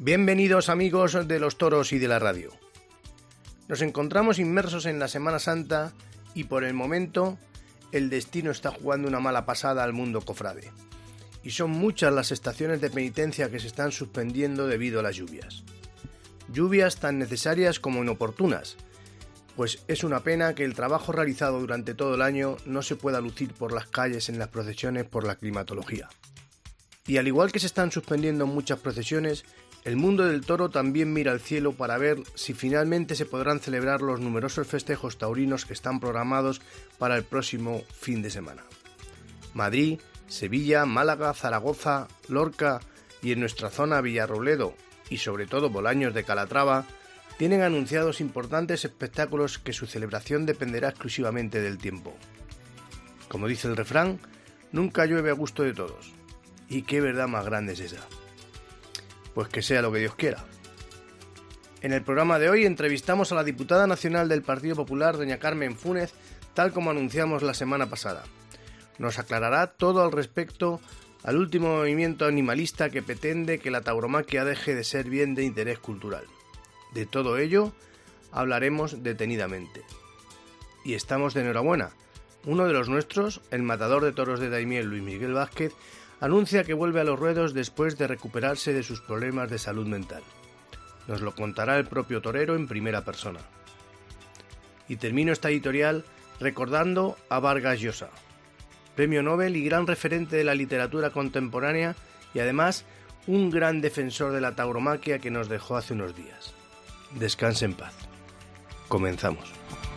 Bienvenidos amigos de los toros y de la radio. Nos encontramos inmersos en la Semana Santa y por el momento el destino está jugando una mala pasada al mundo cofrade. Y son muchas las estaciones de penitencia que se están suspendiendo debido a las lluvias. Lluvias tan necesarias como inoportunas, pues es una pena que el trabajo realizado durante todo el año no se pueda lucir por las calles en las procesiones por la climatología. Y al igual que se están suspendiendo muchas procesiones, el mundo del toro también mira al cielo para ver si finalmente se podrán celebrar los numerosos festejos taurinos que están programados para el próximo fin de semana. Madrid, Sevilla, Málaga, Zaragoza, Lorca y en nuestra zona Villarrobledo y sobre todo Bolaños de Calatrava tienen anunciados importantes espectáculos que su celebración dependerá exclusivamente del tiempo. Como dice el refrán, nunca llueve a gusto de todos. ¿Y qué verdad más grande es esa? Pues que sea lo que Dios quiera. En el programa de hoy entrevistamos a la diputada nacional del Partido Popular, doña Carmen Fúnez, tal como anunciamos la semana pasada. Nos aclarará todo al respecto al último movimiento animalista que pretende que la tauromaquia deje de ser bien de interés cultural. De todo ello hablaremos detenidamente. Y estamos de enhorabuena. Uno de los nuestros, el matador de toros de Daimiel, Luis Miguel Vázquez, anuncia que vuelve a los ruedos después de recuperarse de sus problemas de salud mental. Nos lo contará el propio torero en primera persona. Y termino esta editorial recordando a Vargas Llosa, premio Nobel y gran referente de la literatura contemporánea y además un gran defensor de la tauromaquia que nos dejó hace unos días. Descanse en paz. Comenzamos.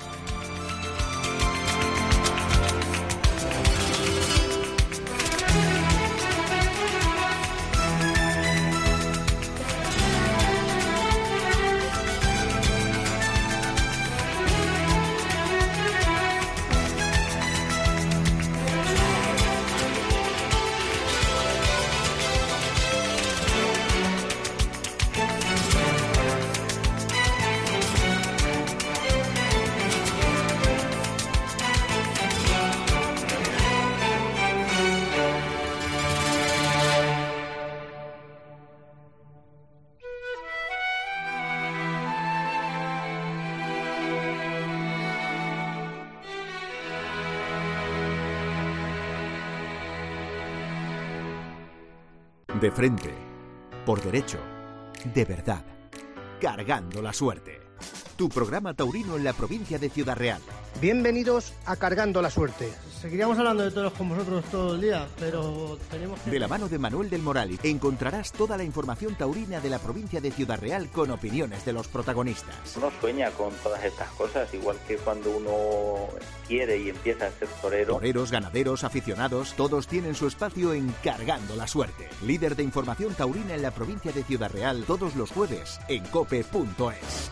De frente, por derecho, de verdad, cargando la suerte. Tu programa taurino en la provincia de Ciudad Real. Bienvenidos a Cargando la Suerte. Seguiríamos hablando de toros con vosotros todo el día, pero tenemos que... De la mano de Manuel del Moral encontrarás toda la información taurina de la provincia de Ciudad Real con opiniones de los protagonistas. Uno sueña con todas estas cosas, igual que cuando uno quiere y empieza a ser torero. Toreros, ganaderos, aficionados, todos tienen su espacio en Cargando la Suerte. Líder de información taurina en la provincia de Ciudad Real, todos los jueves en cope.es.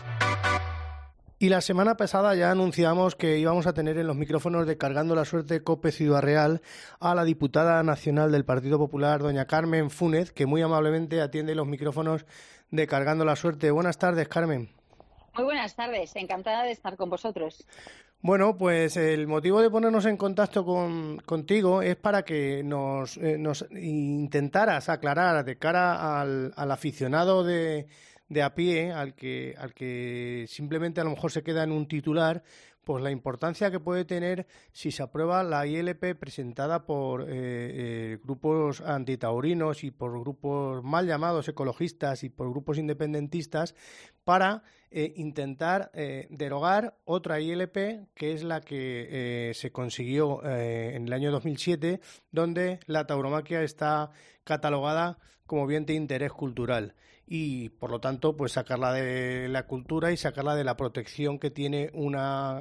Y la semana pasada ya anunciamos que íbamos a tener en los micrófonos de Cargando la Suerte COPE Ciudad Real a la diputada nacional del Partido Popular, doña Carmen Fúnez, que muy amablemente atiende los micrófonos de Cargando la Suerte. Buenas tardes, Carmen. Muy buenas tardes, encantada de estar con vosotros. Bueno, pues el motivo de ponernos en contacto contigo es para que nos intentaras aclarar de cara al aficionado de a pie, al que simplemente a lo mejor se queda en un titular, pues la importancia que puede tener si se aprueba la ILP presentada por grupos antitaurinos y por grupos mal llamados ecologistas y por grupos independentistas para intentar derogar otra ILP que es la que se consiguió en el año 2007, donde la tauromaquia está catalogada como bien de interés cultural y por lo tanto pues sacarla de la cultura y sacarla de la protección que tiene una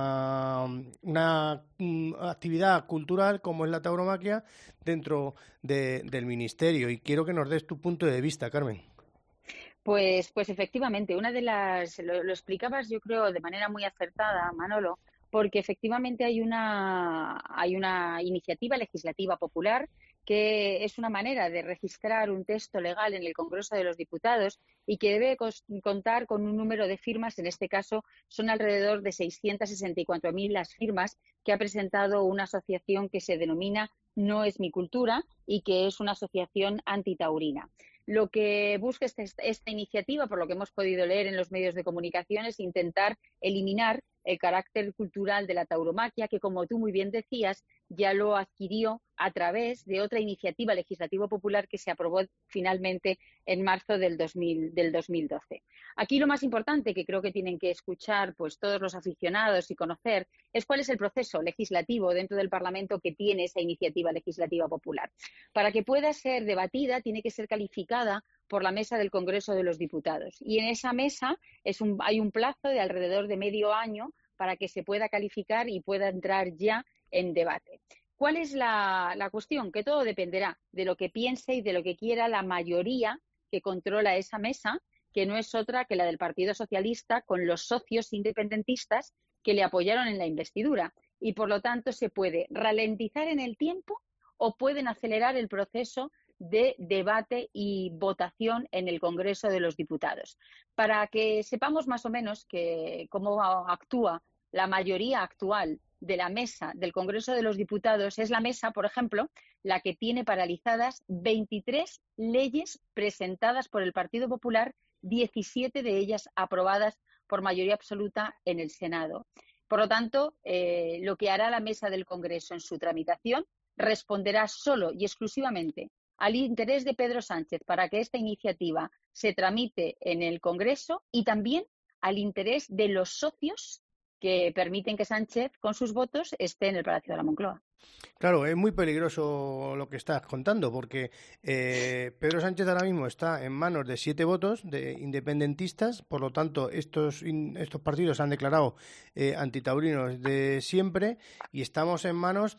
actividad cultural como es la tauromaquia dentro del ministerio. Y quiero que nos des tu punto de vista, Carmen. Pues efectivamente, lo explicabas yo creo de manera muy acertada, Manolo, porque efectivamente hay una iniciativa legislativa popular que es una manera de registrar un texto legal en el Congreso de los Diputados y que debe contar con un número de firmas. En este caso son alrededor de 664.000 las firmas que ha presentado una asociación que se denomina No es mi cultura y que es una asociación antitaurina. Lo que busca esta iniciativa, por lo que hemos podido leer en los medios de comunicación, es intentar eliminar el carácter cultural de la tauromaquia, que, como tú muy bien decías, ya lo adquirió a través de otra iniciativa legislativa popular que se aprobó finalmente en marzo del 2012. Aquí lo más importante que creo que tienen que escuchar pues todos los aficionados y conocer es cuál es el proceso legislativo dentro del Parlamento que tiene esa iniciativa legislativa popular. Para que pueda ser debatida, tiene que ser calificada por la mesa del Congreso de los Diputados. Y en esa mesa hay un plazo de alrededor de medio año para que se pueda calificar y pueda entrar ya en debate. ¿Cuál es la cuestión? Que todo dependerá de lo que piense y de lo que quiera la mayoría que controla esa mesa, que no es otra que la del Partido Socialista con los socios independentistas que le apoyaron en la investidura. Y, por lo tanto, se puede ralentizar en el tiempo o pueden acelerar el proceso de debate y votación en el Congreso de los Diputados. Para que sepamos más o menos cómo actúa la mayoría actual de la mesa del Congreso de los Diputados, es la mesa, por ejemplo, la que tiene paralizadas 23 leyes presentadas por el Partido Popular, 17 de ellas aprobadas por mayoría absoluta en el Senado. Por lo tanto, lo que hará la mesa del Congreso en su tramitación responderá solo y exclusivamente al interés de Pedro Sánchez para que esta iniciativa se tramite en el Congreso y también al interés de los socios que permiten que Sánchez, con sus votos, esté en el Palacio de la Moncloa. Claro, es muy peligroso lo que estás contando, porque Pedro Sánchez ahora mismo está en manos de 7 votos de independentistas, por lo tanto estos partidos han declarado antitaurinos de siempre y estamos en manos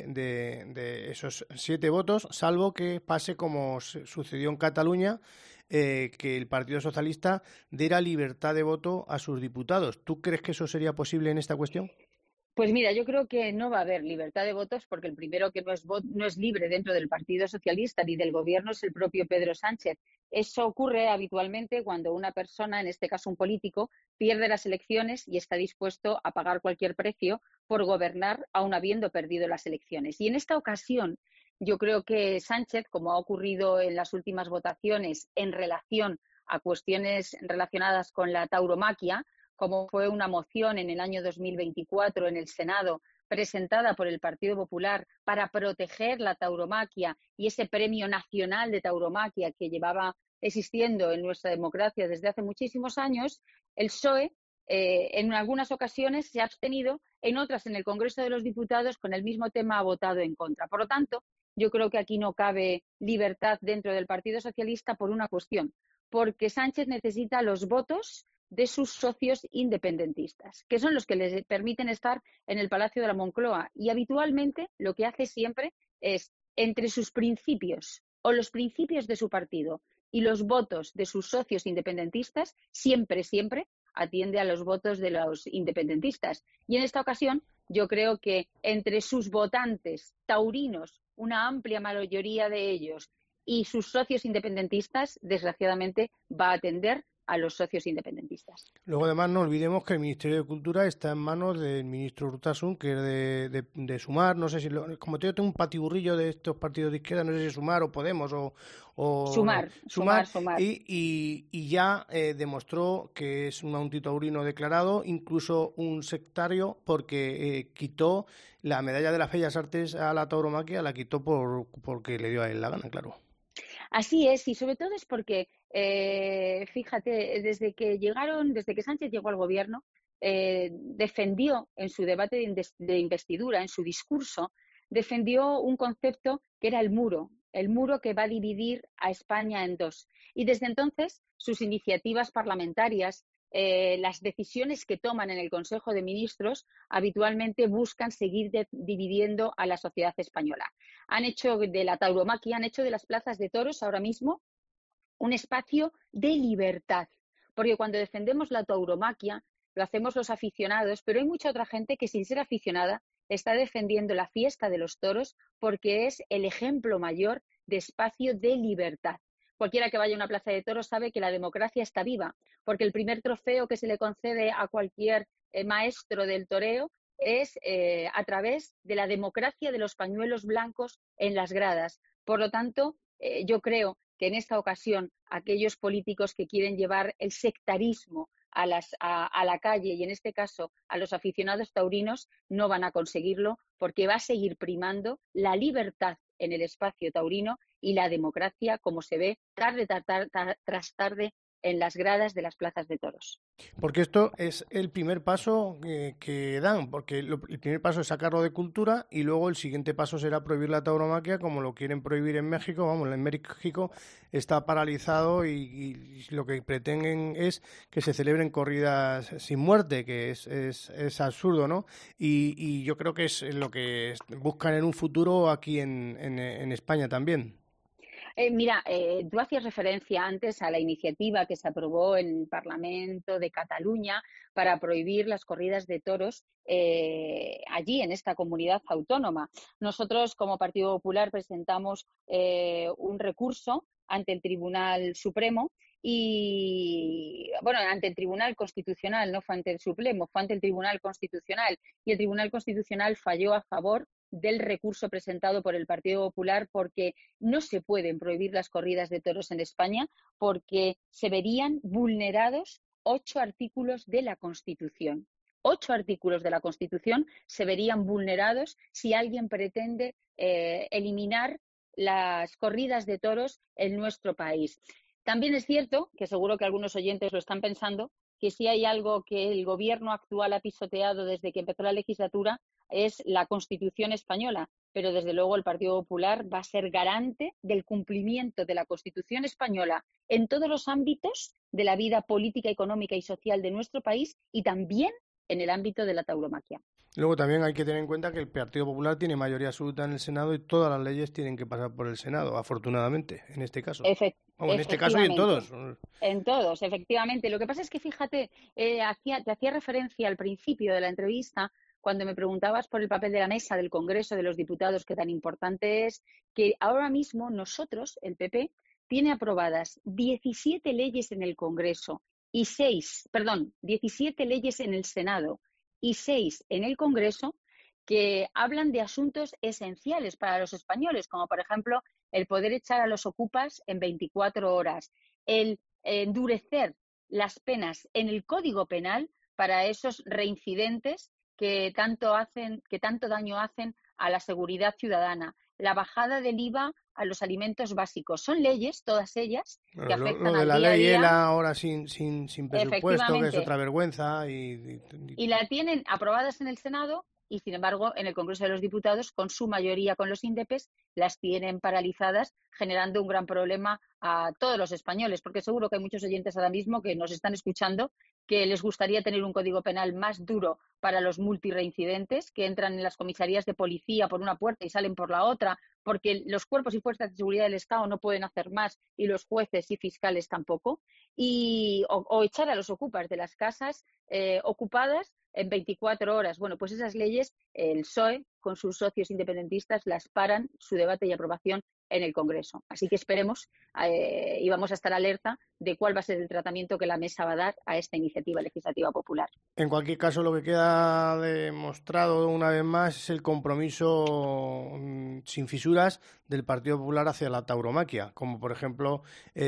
de esos 7 votos, salvo que pase como sucedió en Cataluña, que el Partido Socialista diera libertad de voto a sus diputados. ¿Tú crees que eso sería posible en esta cuestión? Pues mira, yo creo que no va a haber libertad de votos porque el primero que no es libre dentro del Partido Socialista ni del Gobierno es el propio Pedro Sánchez. Eso ocurre habitualmente cuando una persona, en este caso un político, pierde las elecciones y está dispuesto a pagar cualquier precio por gobernar aun habiendo perdido las elecciones. Y en esta ocasión yo creo que Sánchez, como ha ocurrido en las últimas votaciones en relación a cuestiones relacionadas con la tauromaquia, como fue una moción en el año 2024 en el Senado presentada por el Partido Popular para proteger la tauromaquia y ese premio nacional de tauromaquia que llevaba existiendo en nuestra democracia desde hace muchísimos años, el PSOE en algunas ocasiones se ha abstenido, en otras en el Congreso de los Diputados con el mismo tema ha votado en contra. Por lo tanto, yo creo que aquí no cabe libertad dentro del Partido Socialista por una cuestión, porque Sánchez necesita los votos de sus socios independentistas, que son los que les permiten estar en el Palacio de la Moncloa. Y habitualmente lo que hace siempre es, entre sus principios o los principios de su partido y los votos de sus socios independentistas, siempre atiende a los votos de los independentistas. Y en esta ocasión yo creo que entre sus votantes taurinos, una amplia mayoría de ellos, y sus socios independentistas, desgraciadamente, va a atender a los socios independentistas. Luego, además, no olvidemos que el Ministerio de Cultura está en manos del ministro Urtasun, que es de Sumar. No sé si, como yo tengo un patiburrillo de estos partidos de izquierda, no sé si Sumar o Podemos o Sumar. Y ya demostró que es un antitaurino declarado, incluso un sectario, porque quitó la medalla de las Bellas Artes a la tauromaquia, la quitó porque le dio a él la gana, claro. Así es, y sobre todo es porque, fíjate, desde que Sánchez llegó al gobierno, defendió en su debate de investidura, en su discurso, defendió un concepto que era el muro que va a dividir a España en dos. Y desde entonces, sus iniciativas parlamentarias, las decisiones que toman en el Consejo de Ministros habitualmente buscan seguir dividiendo a la sociedad española. Han hecho de la tauromaquia, han hecho de las plazas de toros ahora mismo un espacio de libertad, porque cuando defendemos la tauromaquia lo hacemos los aficionados, pero hay mucha otra gente que sin ser aficionada está defendiendo la fiesta de los toros porque es el ejemplo mayor de espacio de libertad. Cualquiera que vaya a una plaza de toros sabe que la democracia está viva, porque el primer trofeo que se le concede a cualquier maestro del toreo es a través de la democracia de los pañuelos blancos en las gradas. Por lo tanto, yo creo que en esta ocasión aquellos políticos que quieren llevar el sectarismo a la calle y en este caso a los aficionados taurinos no van a conseguirlo, porque va a seguir primando la libertad en el espacio taurino y la democracia, como se ve tarde tras tarde en las gradas de las plazas de toros. Porque esto es el primer paso que dan, porque el primer paso es sacarlo de cultura y luego el siguiente paso será prohibir la tauromaquia, como lo quieren prohibir en México. Vamos, en México está paralizado y lo que pretenden es que se celebren corridas sin muerte, que es absurdo, ¿no? Y yo creo que es lo que buscan en un futuro aquí en España también. Mira, tú hacías referencia antes a la iniciativa que se aprobó en el Parlamento de Cataluña para prohibir las corridas de toros allí, en esta comunidad autónoma. Nosotros, como Partido Popular, presentamos un recurso ante el Tribunal Supremo y, bueno, ante el Tribunal Constitucional, no fue ante el Supremo, fue ante el Tribunal Constitucional. Y el Tribunal Constitucional falló a favor del recurso presentado por el Partido Popular, porque no se pueden prohibir las corridas de toros en España, porque se verían vulnerados 8 artículos de la Constitución. 8 artículos de la Constitución se verían vulnerados si alguien pretende eliminar las corridas de toros en nuestro país. También es cierto, que seguro que algunos oyentes lo están pensando, que si hay algo que el gobierno actual ha pisoteado desde que empezó la legislatura es la Constitución española, pero desde luego el Partido Popular va a ser garante del cumplimiento de la Constitución española en todos los ámbitos de la vida política, económica y social de nuestro país y también en el ámbito de la tauromaquia. Luego también hay que tener en cuenta que el Partido Popular tiene mayoría absoluta en el Senado y todas las leyes tienen que pasar por el Senado, afortunadamente, en este caso. En este caso y en todos. En todos, efectivamente. Lo que pasa es que, fíjate, te hacía referencia al principio de la entrevista cuando me preguntabas por el papel de la mesa del Congreso de los Diputados, que tan importante es, que ahora mismo nosotros, el PP, tiene aprobadas 17 leyes en el Congreso y 17 leyes en el Senado y 6 en el Congreso, que hablan de asuntos esenciales para los españoles, como por ejemplo el poder echar a los ocupas en 24 horas, el endurecer las penas en el Código Penal para esos reincidentes que tanto daño hacen a la seguridad ciudadana, la bajada del IVA a los alimentos básicos. Son leyes, todas ellas, que afectan lo de al la día a ley día. ELA ahora sin presupuesto, que es otra vergüenza. Y la tienen aprobadas en el Senado y, sin embargo, en el Congreso de los Diputados, con su mayoría con los índepes, las tienen paralizadas, generando un gran problema a todos los españoles, porque seguro que hay muchos oyentes ahora mismo que nos están escuchando que les gustaría tener un código penal más duro para los multireincidentes que entran en las comisarías de policía por una puerta y salen por la otra, porque los cuerpos y fuerzas de seguridad del Estado no pueden hacer más y los jueces y fiscales tampoco, o echar a los ocupas de las casas ocupadas en 24 horas. Bueno, pues esas leyes el PSOE, con sus socios independentistas, las paran su debate y aprobación en el Congreso. Así que esperemos y vamos a estar alerta de cuál va a ser el tratamiento que la mesa va a dar a esta iniciativa legislativa popular. En cualquier caso, lo que queda demostrado una vez más es el compromiso sin fisuras del Partido Popular hacia la tauromaquia, como por ejemplo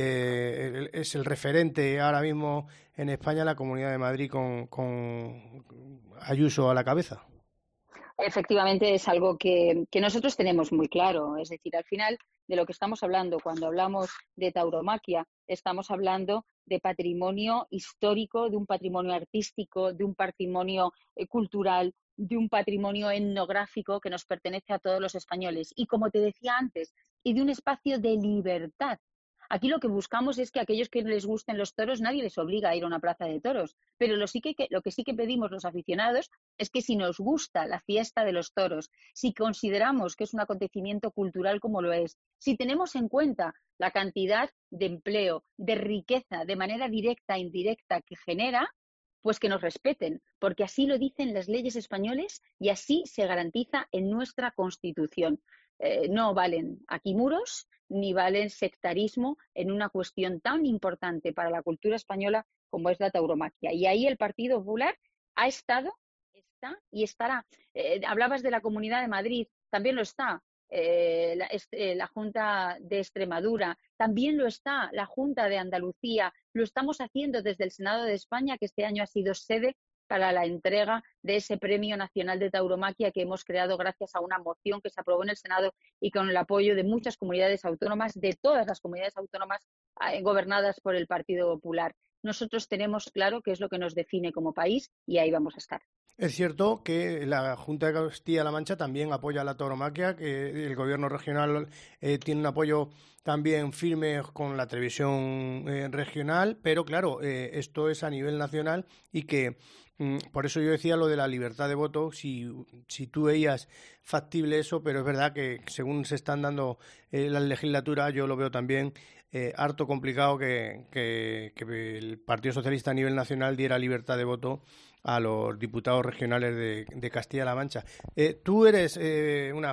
es el referente ahora mismo en España la Comunidad de Madrid con Ayuso a la cabeza. Efectivamente, es algo que nosotros tenemos muy claro. Es decir, al final de lo que estamos hablando, cuando hablamos de tauromaquia, estamos hablando de patrimonio histórico, de un patrimonio artístico, de un patrimonio cultural, de un patrimonio etnográfico que nos pertenece a todos los españoles. Y como te decía antes, y de un espacio de libertad. Aquí lo que buscamos es que a aquellos que les gusten los toros, nadie les obliga a ir a una plaza de toros. Pero lo que sí que pedimos los aficionados es que si nos gusta la fiesta de los toros, si consideramos que es un acontecimiento cultural como lo es, si tenemos en cuenta la cantidad de empleo, de riqueza, de manera directa e indirecta que genera, pues que nos respeten, porque así lo dicen las leyes españoles y así se garantiza en nuestra Constitución. No valen aquí muros ni valen sectarismo en una cuestión tan importante para la cultura española como es la tauromaquia. Y ahí el Partido Popular ha estado, está y estará. Hablabas de la Comunidad de Madrid, también lo está. la Junta de Extremadura, también lo está la Junta de Andalucía, lo estamos haciendo desde el Senado de España, que este año ha sido sede para la entrega de ese Premio Nacional de Tauromaquia que hemos creado gracias a una moción que se aprobó en el Senado y con el apoyo de muchas comunidades autónomas, de todas las comunidades autónomas gobernadas por el Partido Popular. Nosotros tenemos claro qué es lo que nos define como país y ahí vamos a estar. Es cierto que la Junta de Castilla-La Mancha también apoya la tauromaquia, que el gobierno regional tiene un apoyo también firme con la televisión regional, pero claro, esto es a nivel nacional y que por eso yo decía lo de la libertad de voto, si tú veías factible eso, pero es verdad que según se están dando las legislaturas, yo lo veo también harto complicado que el Partido Socialista a nivel nacional diera libertad de voto a los diputados regionales de Castilla-La Mancha. Tú eres una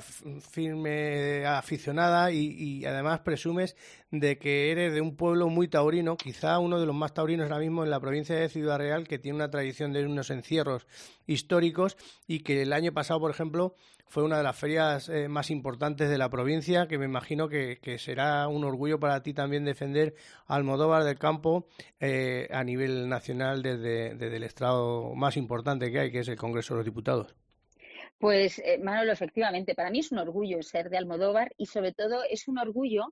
firme aficionada y además presumes de que eres de un pueblo muy taurino, quizá uno de los más taurinos ahora mismo en la provincia de Ciudad Real, que tiene una tradición de unos encierros históricos y que el año pasado, por ejemplo, fue una de las ferias más importantes de la provincia, que me imagino que será un orgullo para ti también defender a Almodóvar del Campo a nivel nacional desde el estrado más importante que hay, que es el Congreso de los Diputados. Pues, Manolo, efectivamente, para mí es un orgullo ser de Almodóvar y sobre todo es un orgullo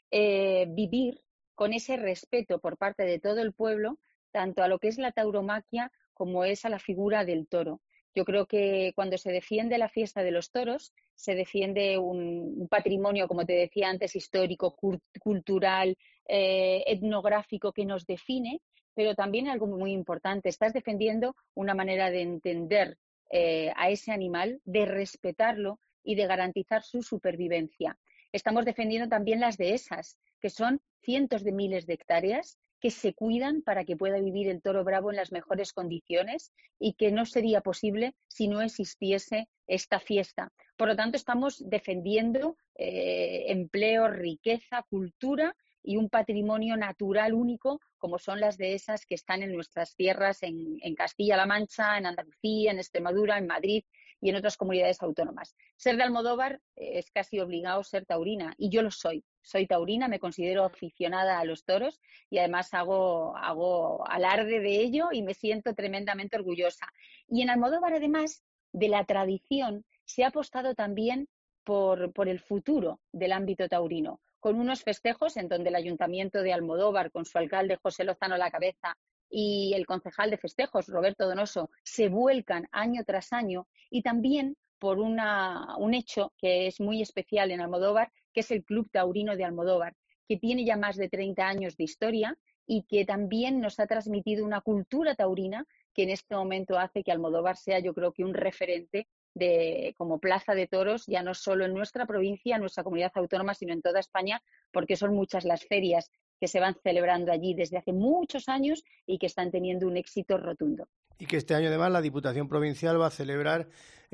vivir con ese respeto por parte de todo el pueblo, tanto a lo que es la tauromaquia como es a la figura del toro. Yo creo que cuando se defiende la fiesta de los toros, se defiende un patrimonio, como te decía antes, histórico, cultural, etnográfico que nos define, pero también algo muy importante, estás defendiendo una manera de entender a ese animal, de respetarlo y de garantizar su supervivencia. Estamos defendiendo también las dehesas, que son cientos de miles de hectáreas que se cuidan para que pueda vivir el toro bravo en las mejores condiciones y que no sería posible si no existiese esta fiesta. Por lo tanto, estamos defendiendo empleo, riqueza, cultura y un patrimonio natural único como son las dehesas que están en nuestras tierras, en Castilla-La Mancha, en Andalucía, en Extremadura, en Madrid y en otras comunidades autónomas. Ser de Almodóvar es casi obligado ser taurina y yo lo soy. Soy taurina, me considero aficionada a los toros y además hago alarde de ello y me siento tremendamente orgullosa. Y en Almodóvar, además de la tradición, se ha apostado también por el futuro del ámbito taurino, con unos festejos en donde el Ayuntamiento de Almodóvar, con su alcalde José Lozano a la cabeza, y el concejal de festejos, Roberto Donoso, se vuelcan año tras año y también por un hecho que es muy especial en Almodóvar, que es el Club Taurino de Almodóvar, que tiene ya más de 30 años de historia y que también nos ha transmitido una cultura taurina que en este momento hace que Almodóvar sea, yo creo que un referente como plaza de toros, ya no solo en nuestra provincia, en nuestra comunidad autónoma, sino en toda España, porque son muchas las ferias que se van celebrando allí desde hace muchos años y que están teniendo un éxito rotundo. Y que este año además la Diputación Provincial va a celebrar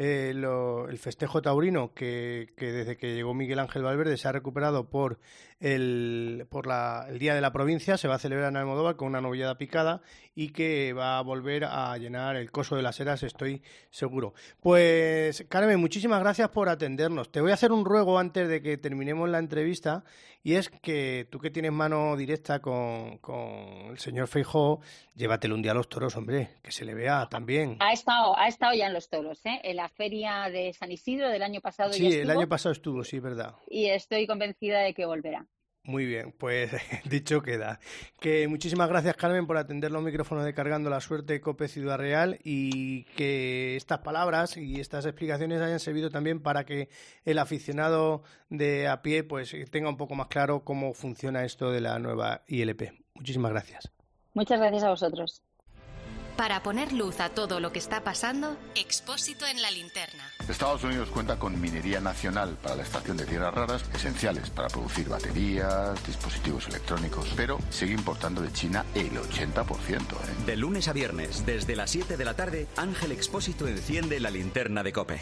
el festejo taurino que desde que llegó Miguel Ángel Valverde se ha recuperado por el Día de la Provincia. Se va a celebrar en Almodóvar con una novillada picada y que va a volver a llenar el Coso de las Heras, estoy seguro. Pues Carmen, muchísimas gracias por atendernos. Te voy a hacer un ruego antes de que terminemos la entrevista y es que tú, que tienes mano directa con el señor Feijóo, llévatelo un día a los toros, hombre, que se le vea también. Ha estado ya en los toros, en la feria de San Isidro del año pasado. Sí, el año pasado estuvo, sí, verdad. Y estoy convencida de que volverá. Muy bien, pues dicho queda. Que muchísimas gracias, Carmen, por atender los micrófonos de Cargando la Suerte COPE Ciudad Real y que estas palabras y estas explicaciones hayan servido también para que el aficionado de a pie pues tenga un poco más claro cómo funciona esto de la nueva ILP. Muchísimas gracias. Muchas gracias a vosotros. Para poner luz a todo lo que está pasando, Expósito en la linterna. Estados Unidos cuenta con minería nacional para la extracción de tierras raras, esenciales para producir baterías, dispositivos electrónicos, pero sigue importando de China el 80%. De lunes a viernes, desde las 7 de la tarde, Ángel Expósito enciende la linterna de COPE.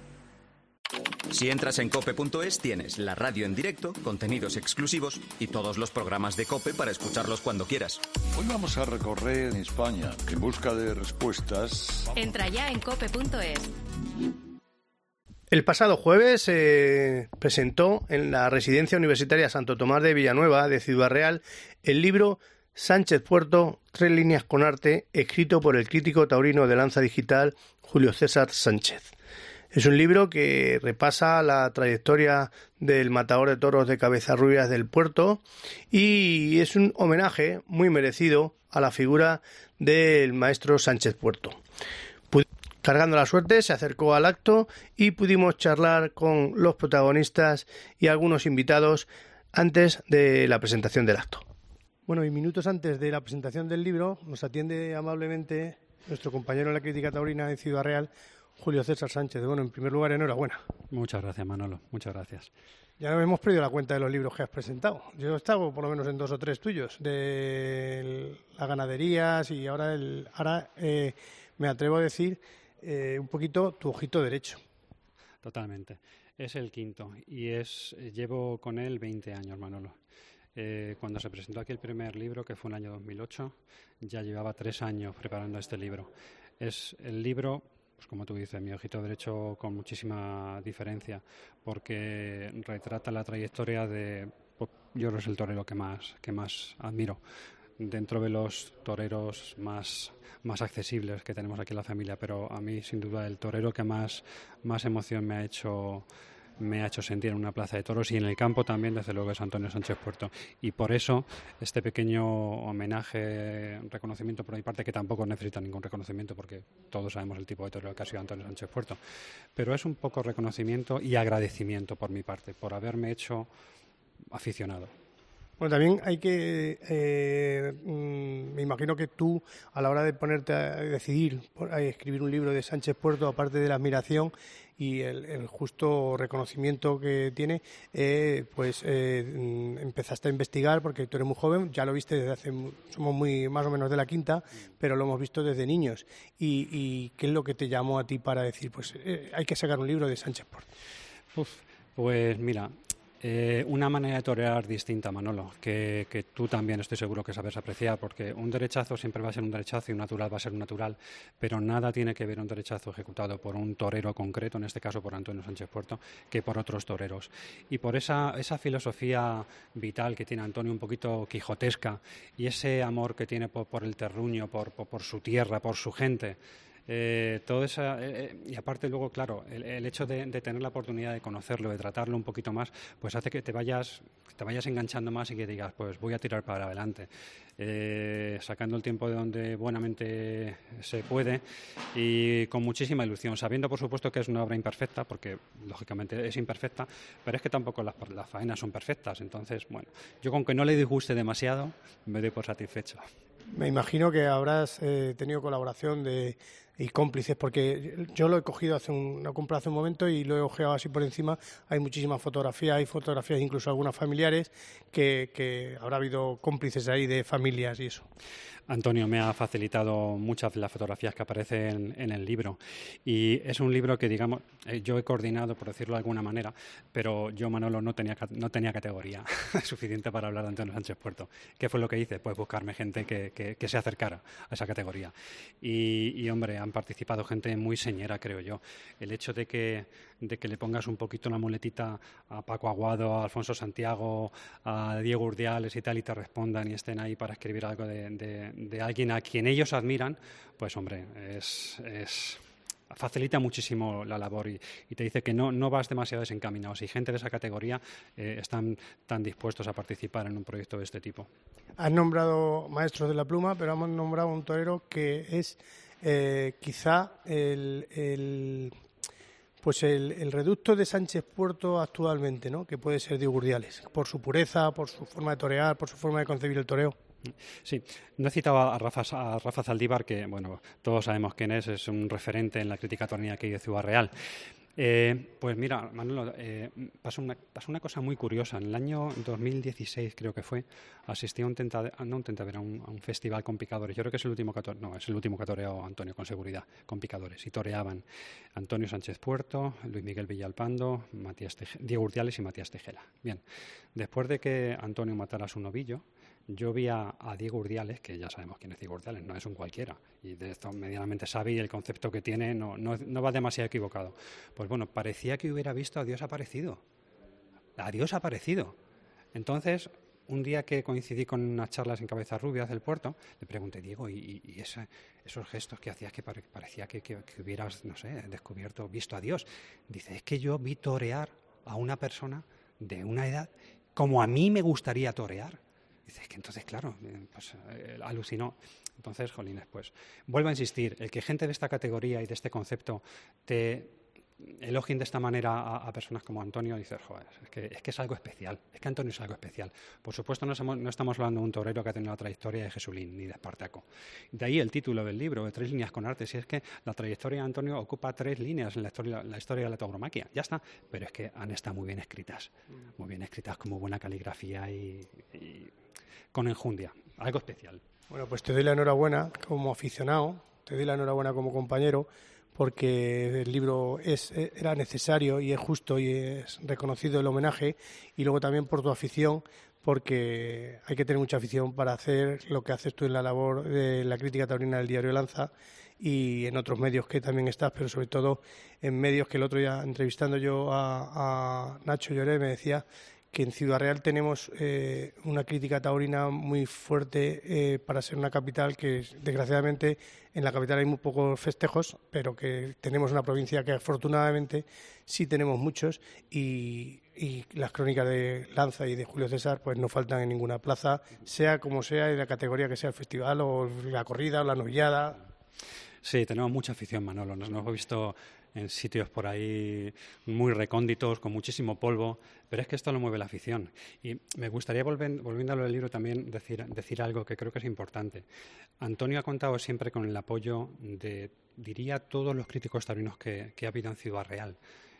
Si entras en cope.es tienes la radio en directo, contenidos exclusivos y todos los programas de COPE para escucharlos cuando quieras. Hoy vamos a recorrer España en busca de respuestas. Entra ya en cope.es. El pasado jueves se presentó en la Residencia Universitaria Santo Tomás de Villanueva de Ciudad Real el libro Sánchez Puerto, 3 líneas con arte, escrito por el crítico taurino de Lanza Digital Julio César Sánchez. Es un libro que repasa la trayectoria del matador de toros de Cabezarrubias del Puerto y es un homenaje muy merecido a la figura del maestro Sánchez Puerto. Cargando la suerte, se acercó al acto y pudimos charlar con los protagonistas y algunos invitados antes de la presentación del acto. Bueno, y minutos antes de la presentación del libro nos atiende amablemente nuestro compañero en la crítica taurina de Ciudad Real, Julio César Sánchez. Bueno, en primer lugar, enhorabuena. Muchas gracias, Manolo. Muchas gracias. Ya no hemos perdido la cuenta de los libros que has presentado. Yo he estado por lo menos en 2 o 3 tuyos, de las ganaderías y ahora me atrevo a decir un poquito tu ojito derecho. Totalmente. Es el 5º y llevo con él 20 años, Manolo. Cuando se presentó aquí el primer libro, que fue en el año 2008, ya llevaba 3 años preparando este libro. Es el libro, pues como tú dices, mi ojito derecho con muchísima diferencia, porque retrata la trayectoria de, yo creo que es el torero que más admiro, dentro de los toreros más accesibles que tenemos aquí en la familia, pero a mí sin duda el torero que más emoción me ha hecho sentir en una plaza de toros y en el campo también, desde luego, es Antonio Sánchez Puerto. Y por eso este pequeño homenaje, reconocimiento por mi parte, que tampoco necesita ningún reconocimiento porque todos sabemos el tipo de torero que ha sido Antonio Sánchez Puerto, pero es un poco reconocimiento y agradecimiento por mi parte, por haberme hecho aficionado. Bueno, también hay que, me imagino que tú, a la hora de ponerte a decidir a escribir un libro de Sánchez Puerto, aparte de la admiración y el justo reconocimiento que tiene, empezaste a investigar, porque tú eres muy joven, ya lo viste desde hace, somos muy más o menos de la quinta, pero lo hemos visto desde niños. ¿Y qué es lo que te llamó a ti para decir, pues hay que sacar un libro de Sánchez Puerto? Pues mira, una manera de torear distinta, Manolo, que tú también estoy seguro que sabes apreciar, porque un derechazo siempre va a ser un derechazo y un natural va a ser un natural, pero nada tiene que ver un derechazo ejecutado por un torero concreto, en este caso por Antonio Sánchez Puerto, que por otros toreros. Y por esa filosofía vital que tiene Antonio, un poquito quijotesca, y ese amor que tiene por el terruño, por su tierra, por su gente. Todo esa, y aparte luego, claro, el hecho de tener la oportunidad de conocerlo, de tratarlo un poquito más, pues hace que te vayas enganchando más y que digas, pues voy a tirar para adelante, sacando el tiempo de donde buenamente se puede y con muchísima ilusión, sabiendo por supuesto que es una obra imperfecta, porque lógicamente es imperfecta, pero es que tampoco las faenas son perfectas. Entonces, bueno, yo con que no le disguste demasiado me doy por satisfecho. Me imagino que habrás tenido colaboración y cómplices, porque yo lo he cogido lo compré hace un momento y lo he ojeado así por encima. Hay muchísimas fotografías, hay fotografías incluso algunas familiares, que habrá habido cómplices ahí de familias y eso. Antonio me ha facilitado muchas de las fotografías que aparecen en el libro y es un libro que, digamos, yo he coordinado, por decirlo de alguna manera, pero yo, Manolo, no tenía categoría suficiente para hablar de Antonio Sánchez Puerto. ¿Qué fue lo que hice? Pues buscarme gente que se acercara a esa categoría y hombre, han participado gente muy señera, creo yo. El hecho de que le pongas un poquito la muletita a Paco Aguado, a Alfonso Santiago, a Diego Urdiales y tal, y te respondan y estén ahí para escribir algo de alguien a quien ellos admiran, pues hombre, facilita muchísimo la labor y te dice que no vas demasiado desencaminado. Si gente de esa categoría están tan dispuestos a participar en un proyecto de este tipo. Has nombrado maestros de la pluma, pero hemos nombrado un torero que es quizá el reducto de Sánchez Puerto actualmente, ¿no? Que puede ser Diego Urdiales, por su pureza, por su forma de torear, por su forma de concebir el toreo. Sí, no he citado a Rafa Zaldívar, que bueno, todos sabemos quién es un referente en la crítica taurina aquí de Ciudad Real. Pues mira, Manolo, pasó una cosa muy curiosa. En el año 2016, creo que fue, asistí a un festival con picadores. Yo creo que es el último que toreó Antonio, con seguridad, con picadores. Y toreaban Antonio Sánchez Puerto, Luis Miguel Villalpando, Diego Urdiales y Matías Tejera. Bien, después de que Antonio matara a su novillo, yo vi a Diego Urdiales, que ya sabemos quién es Diego Urdiales, no es un cualquiera, y de esto medianamente sabe, y el concepto que tiene no va demasiado equivocado. Pues bueno, parecía que hubiera visto a Dios aparecido. A Dios aparecido. Entonces, un día que coincidí con unas charlas en Cabezarrubias del Puerto, le pregunté, Diego, ¿y esos gestos que hacías que parecía que hubieras, no sé, visto a Dios? Dice, es que yo vi torear a una persona de una edad como a mí me gustaría torear. Dice, es que entonces, claro, pues alucinó. Entonces, jolines, pues vuelvo a insistir, el que gente de esta categoría y de este concepto te elogien de esta manera a personas como Antonio, dices, joder, es que es algo especial, es que Antonio es algo especial. Por supuesto no estamos hablando de un torero que ha tenido la trayectoria de Jesulín ni de Espartaco. De ahí el título del libro, de 3 líneas con arte, si es que la trayectoria de Antonio ocupa 3 líneas en la historia de la tauromaquia, ya está, pero es que han estado muy bien escritas con muy buena caligrafía y con enjundia, algo especial. Bueno, pues te doy la enhorabuena como aficionado, te doy la enhorabuena como compañero, porque el libro era necesario y es justo y es reconocido el homenaje, y luego también por tu afición, porque hay que tener mucha afición para hacer lo que haces tú en la labor de la crítica taurina del diario Lanza y en otros medios que también estás, pero sobre todo en medios que el otro día, entrevistando yo a Nacho Lloré, me decía que en Ciudad Real tenemos una crítica taurina muy fuerte para ser una capital que, desgraciadamente, en la capital hay muy pocos festejos, pero que tenemos una provincia que, afortunadamente, sí tenemos muchos, y las crónicas de Lanza y de Julio César pues no faltan en ninguna plaza, sea como sea, y la categoría que sea el festival, o la corrida, o la novillada. Sí, tenemos mucha afición, Manolo. Nos hemos visto en sitios por ahí muy recónditos, con muchísimo polvo, pero es que esto lo mueve la afición. Y me gustaría, volviendo al libro, también decir algo que creo que es importante. Antonio ha contado siempre con el apoyo de, diría, todos los críticos taurinos que ha habido en Ciudad Real.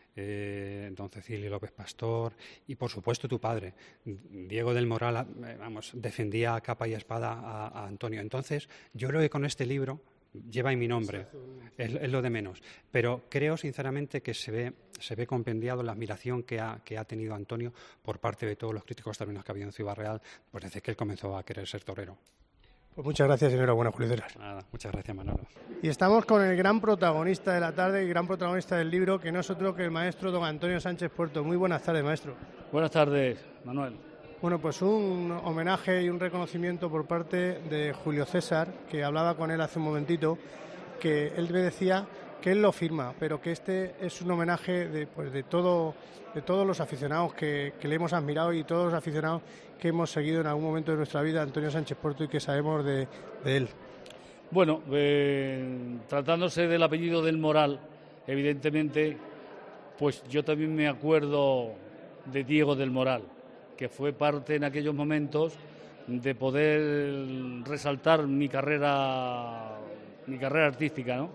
Don Cecilio López Pastor y, por supuesto, tu padre. Diego del Moral, defendía a capa y espada a Antonio. Entonces, yo creo que con este libro lleva en mi nombre, es lo de menos, pero creo sinceramente que se ve compendiado la admiración que ha tenido Antonio por parte de todos los críticos taurinos que ha habido en Ciudad Real, pues desde que él comenzó a querer ser torero. Pues muchas gracias y enhorabuena, Julio César. Nada, muchas gracias, Manolo. Y estamos con el gran protagonista de la tarde y gran protagonista del libro, que no es otro que el maestro don Antonio Sánchez Puerto. Muy buenas tardes, maestro. Buenas tardes, Manuel. Bueno, pues un homenaje y un reconocimiento por parte de Julio César, que hablaba con él hace un momentito, que él me decía que él lo firma, pero que este es un homenaje de todos los aficionados que le hemos admirado y todos los aficionados que hemos seguido en algún momento de nuestra vida a Antonio Sánchez Puerto y que sabemos de él. Bueno, tratándose del apellido del Moral, evidentemente, pues yo también me acuerdo de Diego del Moral, que fue parte en aquellos momentos de poder resaltar mi carrera artística, ¿no?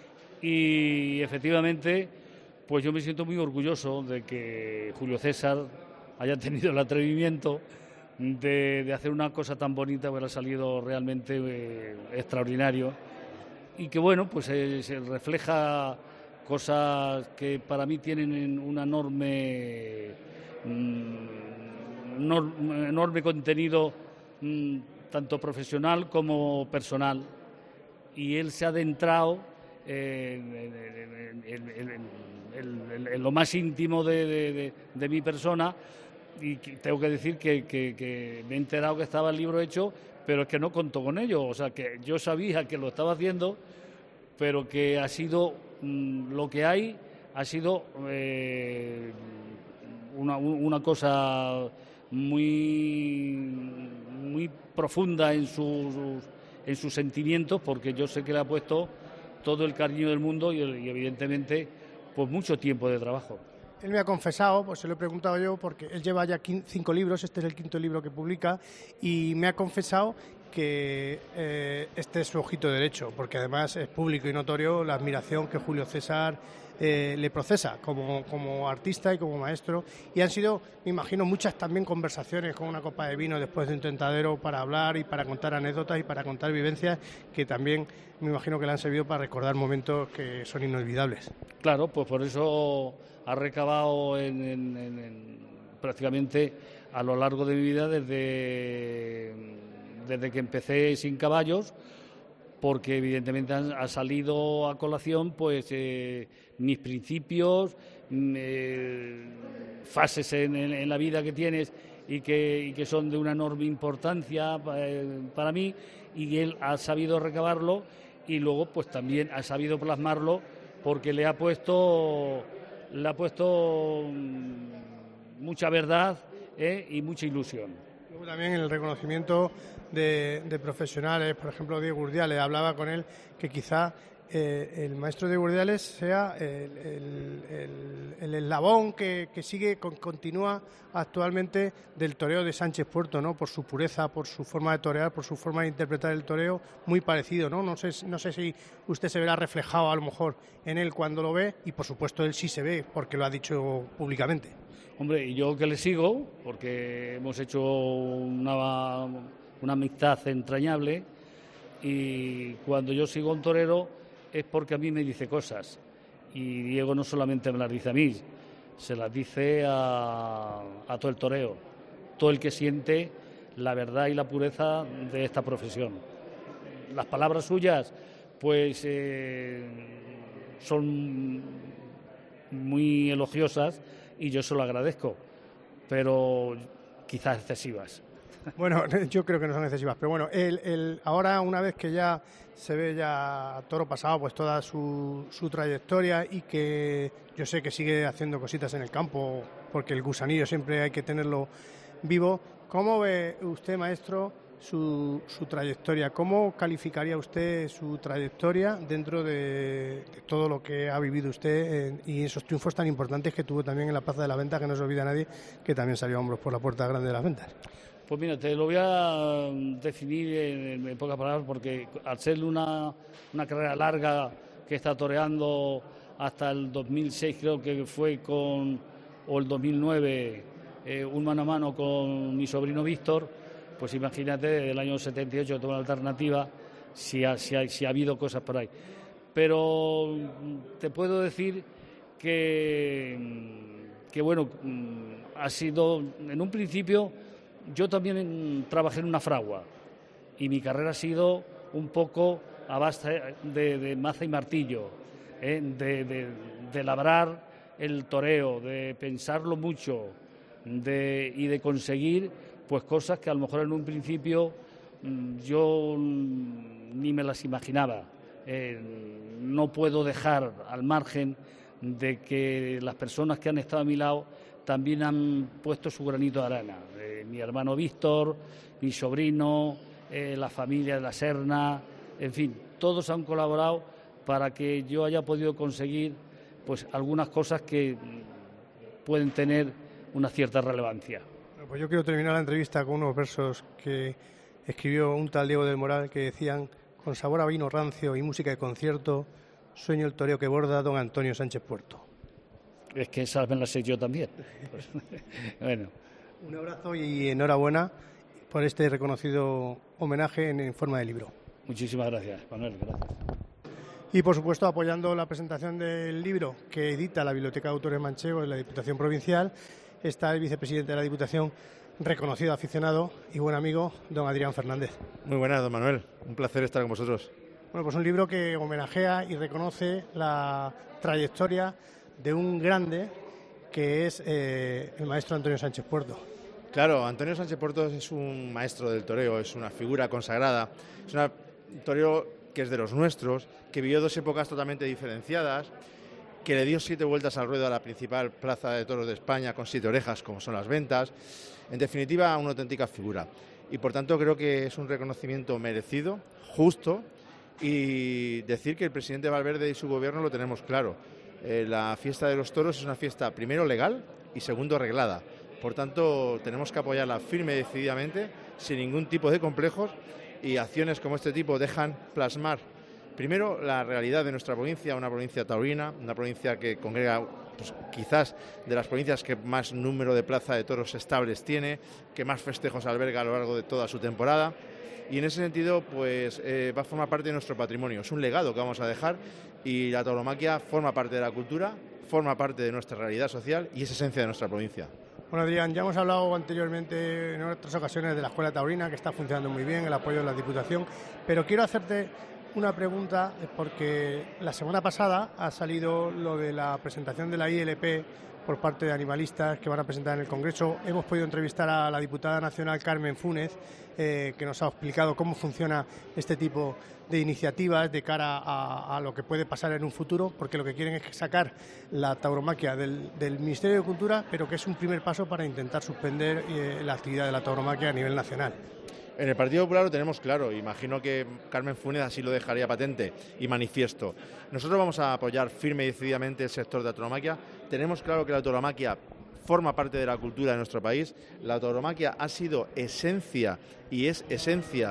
Y efectivamente, pues yo me siento muy orgulloso de que Julio César haya tenido el atrevimiento de hacer una cosa tan bonita, que ha salido realmente extraordinario, y que bueno, pues se refleja cosas que para mí tienen un enorme contenido, tanto profesional como personal, y él se ha adentrado en lo más íntimo de mi persona, y tengo que decir que me he enterado que estaba el libro hecho, pero es que no contó con ello. O sea, que yo sabía que lo estaba haciendo, pero que ha sido lo que hay, ha sido una cosa muy profunda en sus sentimientos, porque yo sé que le ha puesto todo el cariño del mundo y evidentemente pues mucho tiempo de trabajo. Él me ha confesado, pues se lo he preguntado yo, porque él lleva ya 5 libros, este es el 5º libro que publica, y me ha confesado que este es su ojito derecho, porque además es público y notorio la admiración que Julio César le procesa como artista y como maestro, y han sido, me imagino, muchas también conversaciones con una copa de vino después de un tentadero para hablar y para contar anécdotas y para contar vivencias que también me imagino que le han servido para recordar momentos que son inolvidables. Claro, pues por eso ha recabado prácticamente a lo largo de mi vida, desde desde que empecé sin caballos, porque evidentemente ha salido a colación pues mis principios, fases en la vida que tienes y que son de una enorme importancia para mí, y él ha sabido recabarlo y luego pues también ha sabido plasmarlo, porque le ha puesto mucha verdad y mucha ilusión. Luego también el reconocimiento de profesionales, por ejemplo Diego Urdiales, hablaba con él que quizá el maestro Diego Urdiales sea el eslabón que continúa actualmente del toreo de Sánchez Puerto, ¿no? Por su pureza, por su forma de torear, por su forma de interpretar el toreo, muy parecido, ¿no? No sé si usted se verá reflejado a lo mejor en él cuando lo ve, y por supuesto él sí se ve porque lo ha dicho públicamente. Hombre, y yo que le sigo, porque hemos hecho una amistad entrañable, y cuando yo sigo a un torero es porque a mí me dice cosas, y Diego no solamente me las dice a mí, se las dice a todo el toreo, todo el que siente la verdad y la pureza de esta profesión. Las palabras suyas pues son muy elogiosas y yo se lo agradezco, pero quizás excesivas. Bueno, yo creo que no son excesivas, pero bueno, ahora una vez que ya se ve ya toro pasado pues toda su trayectoria, y que yo sé que sigue haciendo cositas en el campo, porque el gusanillo siempre hay que tenerlo vivo, ¿cómo ve usted, maestro, su trayectoria? ¿Cómo calificaría usted su trayectoria dentro de todo lo que ha vivido usted y esos triunfos tan importantes que tuvo también en la Plaza de la Venta, que no se olvida a nadie, que también salió a hombros por la Puerta Grande de las Ventas? Pues mira, te lo voy a definir en pocas palabras, porque al ser una carrera larga que está toreando hasta el 2006, creo que fue o el 2009, un mano a mano con mi sobrino Víctor, pues imagínate, desde el año 78 toda la alternativa, si ha habido cosas por ahí. Pero te puedo decir que bueno, ha sido, en un principio, yo también trabajé en una fragua y mi carrera ha sido un poco a base de maza y martillo, de labrar el toreo, de pensarlo mucho y de conseguir pues cosas que a lo mejor en un principio yo ni me las imaginaba. No puedo dejar al margen de que las personas que han estado a mi lado también han puesto su granito de arena. Mi hermano Víctor, mi sobrino, la familia de la Serna, en fin, todos han colaborado para que yo haya podido conseguir pues algunas cosas que pueden tener una cierta relevancia. Bueno, pues yo quiero terminar la entrevista con unos versos que escribió un tal Diego del Moral, que decían: con sabor a vino rancio y música de concierto, sueño el toreo que borda don Antonio Sánchez Puerto. Es que esas me las sé yo también. Pues, bueno. Un abrazo y enhorabuena por este reconocido homenaje en forma de libro. Muchísimas gracias, Manuel, gracias. Y por supuesto, apoyando la presentación del libro que edita la Biblioteca de Autores Manchego de la Diputación Provincial, está el vicepresidente de la Diputación, reconocido aficionado y buen amigo, don Adrián Fernández. Muy buenas, don Manuel. Un placer estar con vosotros. Bueno, pues un libro que homenajea y reconoce la trayectoria de un grande que es el maestro Antonio Sánchez Puerto. Claro, Antonio Sánchez Puerto es un maestro del toreo, es una figura consagrada, es un toreo que es de los nuestros, que vivió dos épocas totalmente diferenciadas, que le dio 7 vueltas al ruedo a la principal plaza de toros de España con 7 orejas, como son las Ventas. En definitiva, una auténtica figura. Y por tanto creo que es un reconocimiento merecido, justo, y decir que el presidente Valverde y su gobierno lo tenemos claro. La fiesta de los toros es una fiesta, primero, legal y segundo, reglada. Por tanto, tenemos que apoyarla firme y decididamente, sin ningún tipo de complejos, y acciones como este tipo dejan plasmar, primero, la realidad de nuestra provincia, una provincia taurina, una provincia que congrega pues, quizás de las provincias que más número de plaza de toros estables tiene, que más festejos alberga a lo largo de toda su temporada. Y en ese sentido, pues va a formar parte de nuestro patrimonio. Es un legado que vamos a dejar, y la tauromaquia forma parte de la cultura, forma parte de nuestra realidad social y es esencia de nuestra provincia. Bueno, Adrián, ya hemos hablado anteriormente en otras ocasiones de la Escuela Taurina, que está funcionando muy bien, el apoyo de la Diputación, pero quiero hacerte una pregunta porque la semana pasada ha salido lo de la presentación de la ILP por parte de animalistas que van a presentar en el Congreso. Hemos podido entrevistar a la diputada nacional Carmen Funes, que nos ha explicado cómo funciona este tipo de iniciativas de cara a lo que puede pasar en un futuro, porque lo que quieren es sacar la tauromaquia del Ministerio de Cultura, pero que es un primer paso para intentar suspender la actividad de la tauromaquia a nivel nacional. En el Partido Popular lo tenemos claro, imagino que Carmen Funes así lo dejaría patente y manifiesto. Nosotros vamos a apoyar firme y decididamente el sector de la tauromaquia. Tenemos claro que la tauromaquia forma parte de la cultura de nuestro país. La tauromaquia ha sido esencia y es esencia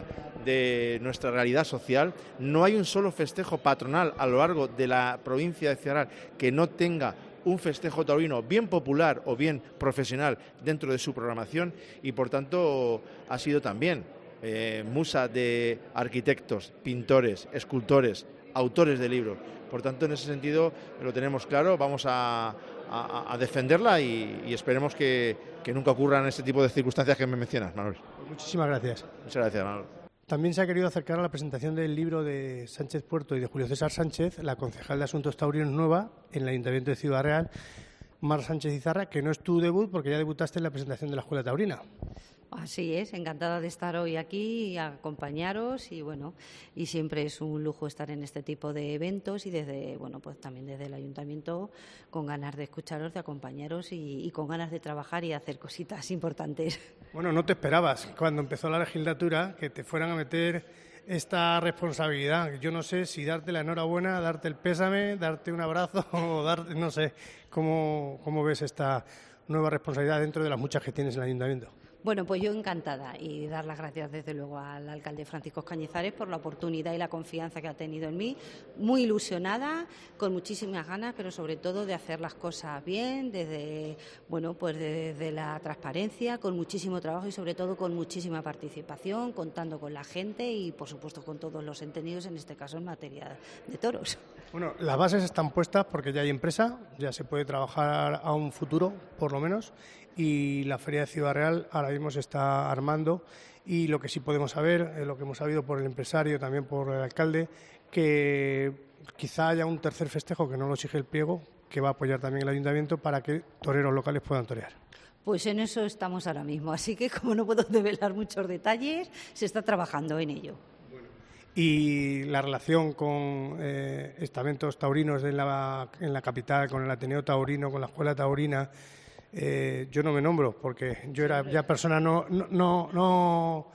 de nuestra realidad social. No hay un solo festejo patronal a lo largo de la provincia de Ciudad Real que no tenga un festejo taurino bien popular o bien profesional dentro de su programación y, por tanto, ha sido también musa de arquitectos, pintores, escultores, autores de libros. Por tanto, en ese sentido lo tenemos claro, vamos a defenderla y esperemos que nunca ocurran este tipo de circunstancias que me mencionas, Manuel. Muchísimas gracias. Muchas gracias, Manuel. También se ha querido acercar a la presentación del libro de Sánchez Puerto y de Julio César Sánchez, la concejal de Asuntos Taurinos nueva en el Ayuntamiento de Ciudad Real, Mar Sánchez Izarra, que no es tu debut porque ya debutaste en la presentación de la Escuela Taurina. Así es, encantada de estar hoy aquí y acompañaros y siempre es un lujo estar en este tipo de eventos y pues también desde el Ayuntamiento con ganas de escucharos, de acompañaros y con ganas de trabajar y hacer cositas importantes. Bueno, no te esperabas cuando empezó la legislatura que te fueran a meter esta responsabilidad. Yo no sé si darte la enhorabuena, darte el pésame, darte un abrazo o no sé, ¿cómo ves esta nueva responsabilidad dentro de las muchas que tienes en el Ayuntamiento? Bueno, pues yo encantada y dar las gracias desde luego al alcalde Francisco Cañizares por la oportunidad y la confianza que ha tenido en mí, muy ilusionada, con muchísimas ganas, pero sobre todo de hacer las cosas bien, desde la transparencia, con muchísimo trabajo y sobre todo con muchísima participación, contando con la gente y por supuesto con todos los entendidos, en este caso en materia de toros. Bueno, las bases están puestas porque ya hay empresa, ya se puede trabajar a un futuro, por lo menos, y la Feria de Ciudad Real ahora mismo se está armando y lo que sí podemos saber, lo que hemos sabido por el empresario, también por el alcalde, que quizá haya un tercer festejo que no lo exige el pliego, que va a apoyar también el Ayuntamiento para que toreros locales puedan torear. Pues en eso estamos ahora mismo, así que como no puedo develar muchos detalles, se está trabajando en ello. Y la relación con estamentos taurinos en la capital, con el Ateneo Taurino, con la Escuela Taurina, yo no me nombro porque yo era ya persona no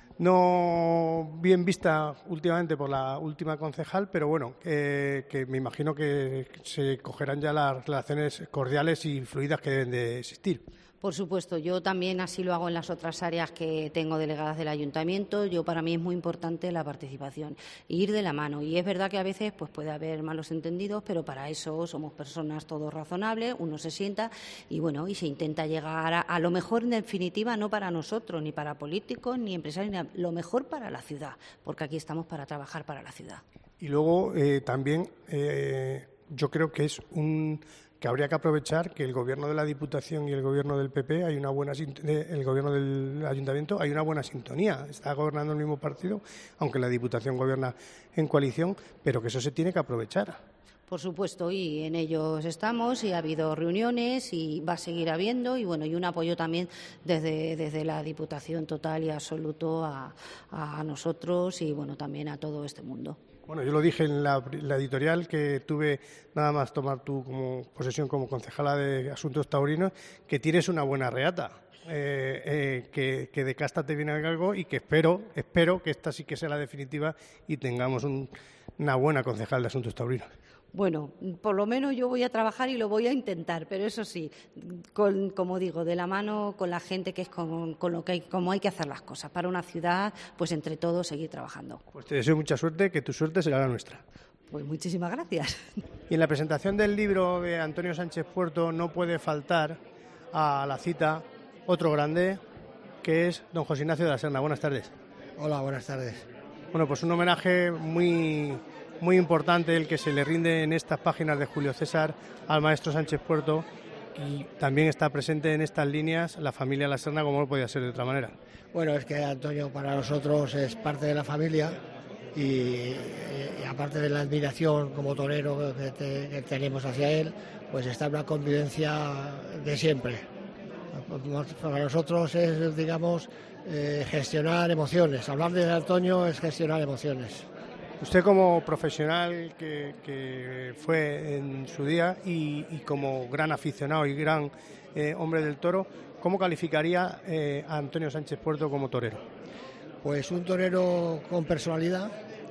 bien vista últimamente por la última concejal, pero bueno, que me imagino que se cogerán ya las relaciones cordiales y fluidas que deben de existir. Por supuesto, yo también así lo hago en las otras áreas que tengo delegadas del Ayuntamiento. Para mí es muy importante la participación, ir de la mano. Y es verdad que a veces pues puede haber malos entendidos, pero para eso somos personas todos razonables, uno se sienta y se intenta llegar a lo mejor, en definitiva, no para nosotros, ni para políticos, ni empresarios, ni lo mejor para la ciudad, porque aquí estamos para trabajar para la ciudad. Y luego también yo creo que que habría que aprovechar que el gobierno de la Diputación y el gobierno del PP el gobierno del Ayuntamiento hay una buena sintonía. Está gobernando el mismo partido, aunque la Diputación gobierna en coalición, pero que eso se tiene que aprovechar. Por supuesto, y en ellos estamos, y ha habido reuniones, y va a seguir habiendo, y un apoyo también desde la Diputación total y absoluto a nosotros y también a todo este mundo. Bueno, yo lo dije en la editorial que tuve nada más tomar tú como posesión como concejala de Asuntos Taurinos, que tienes una buena reata, que de casta te viene algo y que espero que esta sí que sea la definitiva y tengamos una buena concejal de Asuntos Taurinos. Bueno, por lo menos yo voy a trabajar y lo voy a intentar, pero eso sí, como digo, de la mano con la gente, que es con lo que como hay que hacer las cosas para una ciudad, pues entre todos seguir trabajando. Pues te deseo mucha suerte, que tu suerte será la nuestra. Pues muchísimas gracias. Y en la presentación del libro de Antonio Sánchez Puerto no puede faltar a la cita otro grande, que es don José Ignacio de la Serna. Buenas tardes. Hola, buenas tardes. Bueno, pues un homenaje muy importante el que se le rinde en estas páginas de Julio César al maestro Sánchez Puerto, y también está presente en estas líneas la familia La Serna, como no podía ser de otra manera. Bueno, es que Antonio para nosotros es parte de la familia y aparte de la admiración como torero que tenemos hacia él, pues está en una convivencia de siempre. Para nosotros es, digamos, gestionar emociones. Hablar de Antonio es gestionar emociones. Usted como profesional que fue en su día y como gran aficionado y gran hombre del toro, ¿cómo calificaría a Antonio Sánchez Puerto como torero? Pues un torero con personalidad,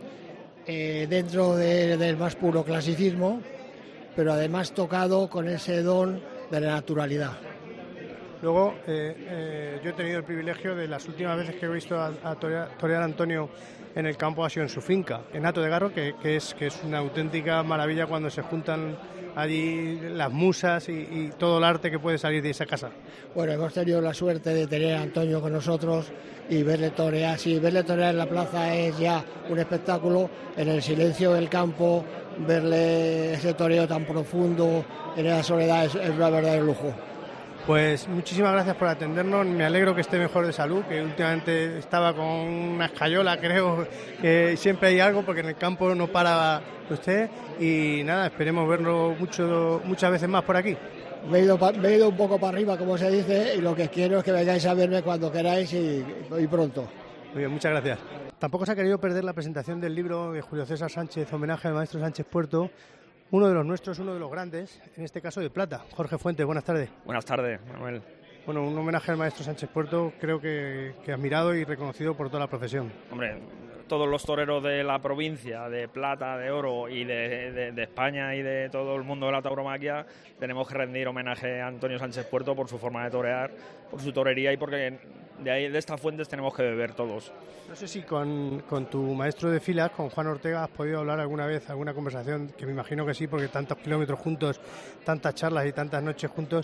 dentro del más puro clasicismo, pero además tocado con ese don de la naturalidad. Luego, yo he tenido el privilegio de las últimas veces que he visto a torear a Antonio en el campo ha sido en su finca, en Hato de Garro, que es una auténtica maravilla cuando se juntan allí las musas y todo el arte que puede salir de esa casa. Bueno, hemos tenido la suerte de tener a Antonio con nosotros y verle torear. Si verle torear en la plaza es ya un espectáculo, en el silencio del campo, verle ese toreo tan profundo en esa soledad es un verdadero lujo. Pues muchísimas gracias por atendernos, me alegro que esté mejor de salud, que últimamente estaba con una escayola, creo que siempre hay algo porque en el campo no para usted y nada, esperemos verlo muchas veces más por aquí. Me he ido un poco para arriba, como se dice, y lo que quiero es que vengáis a verme cuando queráis y pronto. Muy bien, muchas gracias. Tampoco se ha querido perder la presentación del libro de Julio César Sánchez, homenaje al maestro Sánchez Puerto, uno de los nuestros, uno de los grandes, en este caso de plata. Jorge Fuentes, buenas tardes. Buenas tardes, Manuel. Bueno, un homenaje al maestro Sánchez Puerto, creo que admirado y reconocido por toda la profesión. Hombre, todos los toreros de la provincia, de plata, de oro y de España y de todo el mundo de la tauromaquia, tenemos que rendir homenaje a Antonio Sánchez Puerto por su forma de torear, por su torería y porque de estas fuentes tenemos que beber todos. No sé si con tu maestro de filas, con Juan Ortega, has podido hablar alguna vez, alguna conversación, que me imagino que sí, porque tantos kilómetros juntos, tantas charlas y tantas noches juntos,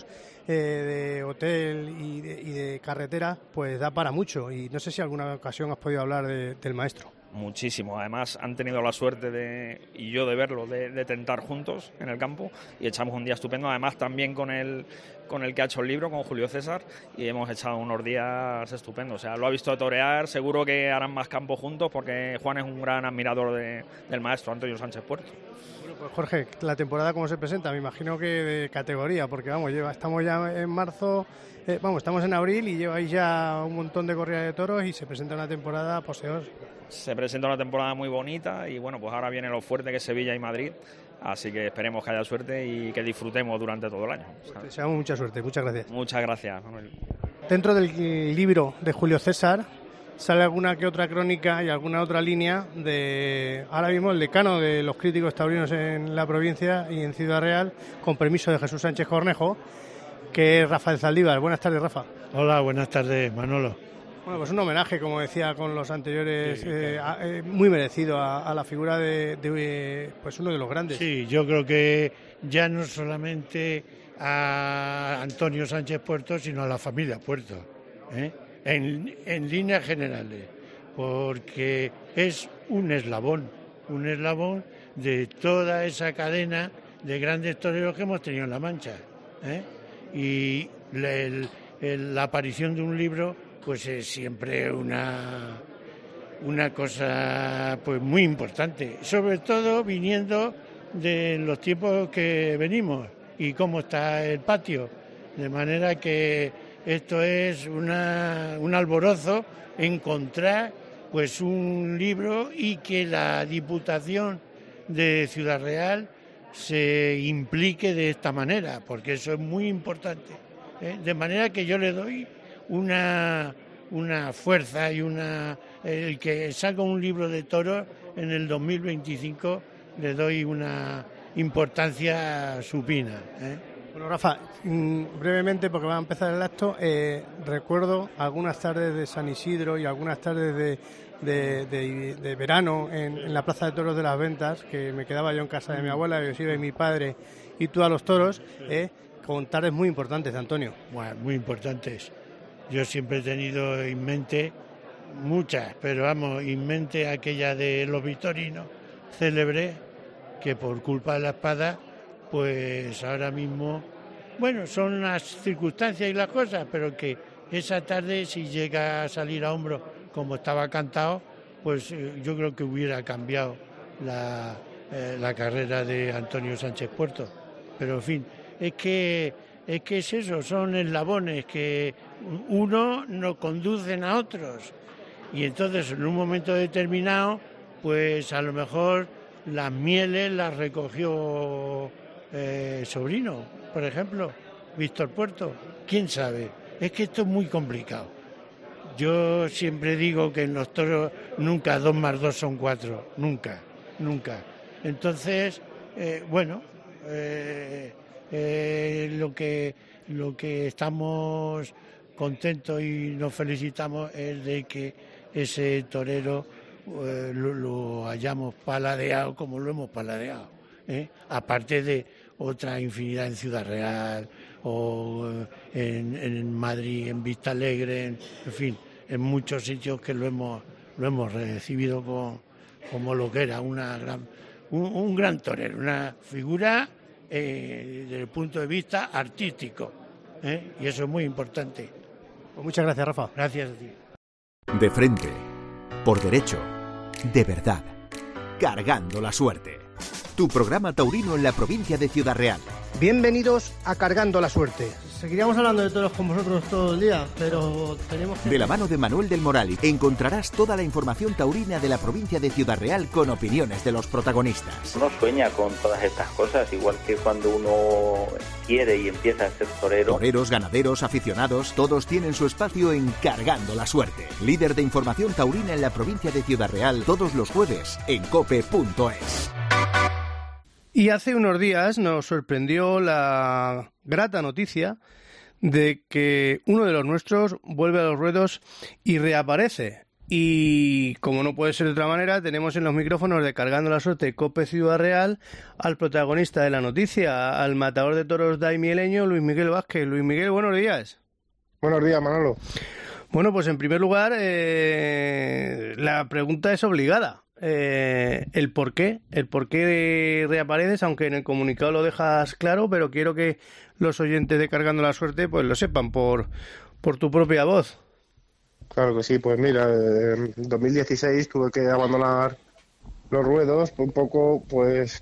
de hotel y de carretera, pues da para mucho. Y no sé si alguna ocasión has podido hablar del maestro. Muchísimo, además han tenido la suerte y yo de verlo, de tentar juntos en el campo y echamos un día estupendo, además también con el que ha hecho el libro, con Julio César, y hemos echado unos días estupendos. O sea, lo ha visto torear, seguro que harán más campo juntos porque Juan es un gran admirador del maestro Antonio Sánchez Puerto. Bueno, pues Jorge, ¿la temporada cómo se presenta? Me imagino que de categoría, porque estamos ya en marzo, estamos en abril y lleváis ya un montón de corridas de toros y se presenta una temporada poseos. Se presenta una temporada muy bonita y bueno, pues ahora viene lo fuerte que es Sevilla y Madrid, así que esperemos que haya suerte y que disfrutemos durante todo el año. Pues deseamos mucha suerte, muchas gracias. Muchas gracias, Manuel. Dentro del libro de Julio César sale alguna que otra crónica y alguna otra línea de ahora mismo el decano de los críticos taurinos en la provincia y en Ciudad Real, con permiso de Jesús Sánchez Cornejo, que es Rafael Zaldívar. Buenas tardes, Rafa. Hola, buenas tardes, Manolo. Bueno, pues un homenaje, como decía con los anteriores, muy merecido a la figura de pues uno de los grandes. Sí, yo creo que ya no solamente a Antonio Sánchez Puerto, sino a la familia Puerto, en líneas generales, porque es un eslabón de toda esa cadena de grandes toreros que hemos tenido en La Mancha, y la aparición de un libro pues es siempre una cosa pues muy importante, sobre todo viniendo de los tiempos que venimos y cómo está el patio, de manera que esto es un alborozo encontrar pues un libro y que la Diputación de Ciudad Real se implique de esta manera, porque eso es muy importante, de manera que yo le doy una fuerza y el que salga un libro de toros en el 2025 le doy una importancia supina. Bueno, Rafa, brevemente, porque va a empezar el acto, recuerdo algunas tardes de San Isidro y algunas tardes de verano en la Plaza de Toros de las Ventas, que me quedaba yo en casa de mi abuela, yo iba y mi padre y tú a los toros, con tardes muy importantes, Antonio. Bueno, muy importantes. Yo siempre he tenido en mente muchas, pero vamos, en mente aquella de los victorinos, célebre, que por culpa de la espada, pues ahora mismo bueno, son las circunstancias y las cosas, pero que esa tarde, si llega a salir a hombros como estaba cantado, pues yo creo que hubiera cambiado la carrera de Antonio Sánchez Puerto. Pero en fin, es que es eso, son eslabones que uno nos conducen a otros. Y entonces en un momento determinado, pues a lo mejor las mieles las recogió Sobrino, por ejemplo, Víctor Puerto. ¿Quién sabe? Es que esto es muy complicado. Yo siempre digo que en los toros nunca 2 más 2 son 4, nunca. Entonces, lo que estamos contentos y nos felicitamos es de que ese torero lo hayamos paladeado como lo hemos paladeado, aparte de otra infinidad en Ciudad Real o en Madrid, en Vista Alegre, en fin, en muchos sitios que lo hemos recibido como lo que era un gran torero, una figura desde el punto de vista artístico, y eso es muy importante. Pues muchas gracias, Rafa. Gracias a ti. De frente, por derecho, de verdad, cargando la suerte. Tu programa taurino en la provincia de Ciudad Real. Bienvenidos a Cargando la Suerte. Seguiríamos hablando de toros con vosotros todo el día, pero tenemos que... De la mano de Manuel del Moral encontrarás toda la información taurina de la provincia de Ciudad Real con opiniones de los protagonistas. Uno sueña con todas estas cosas, igual que cuando uno quiere y empieza a ser torero. Toreros, ganaderos, aficionados, todos tienen su espacio en Cargando la Suerte. Líder de información taurina en la provincia de Ciudad Real, todos los jueves en cope.es. Y hace unos días nos sorprendió la grata noticia de que uno de los nuestros vuelve a los ruedos y reaparece. Y como no puede ser de otra manera, tenemos en los micrófonos de Cargando la Suerte Cope Ciudad Real al protagonista de la noticia, al matador de toros daimieleño, Luis Miguel Vázquez. Luis Miguel, buenos días. Buenos días, Manolo. Bueno, pues en primer lugar, la pregunta es obligada. El por qué reapareces, aunque en el comunicado lo dejas claro, pero quiero que los oyentes de Cargando la Suerte pues lo sepan por tu propia voz. Claro que sí, pues mira, en 2016 tuve que abandonar los ruedos un poco pues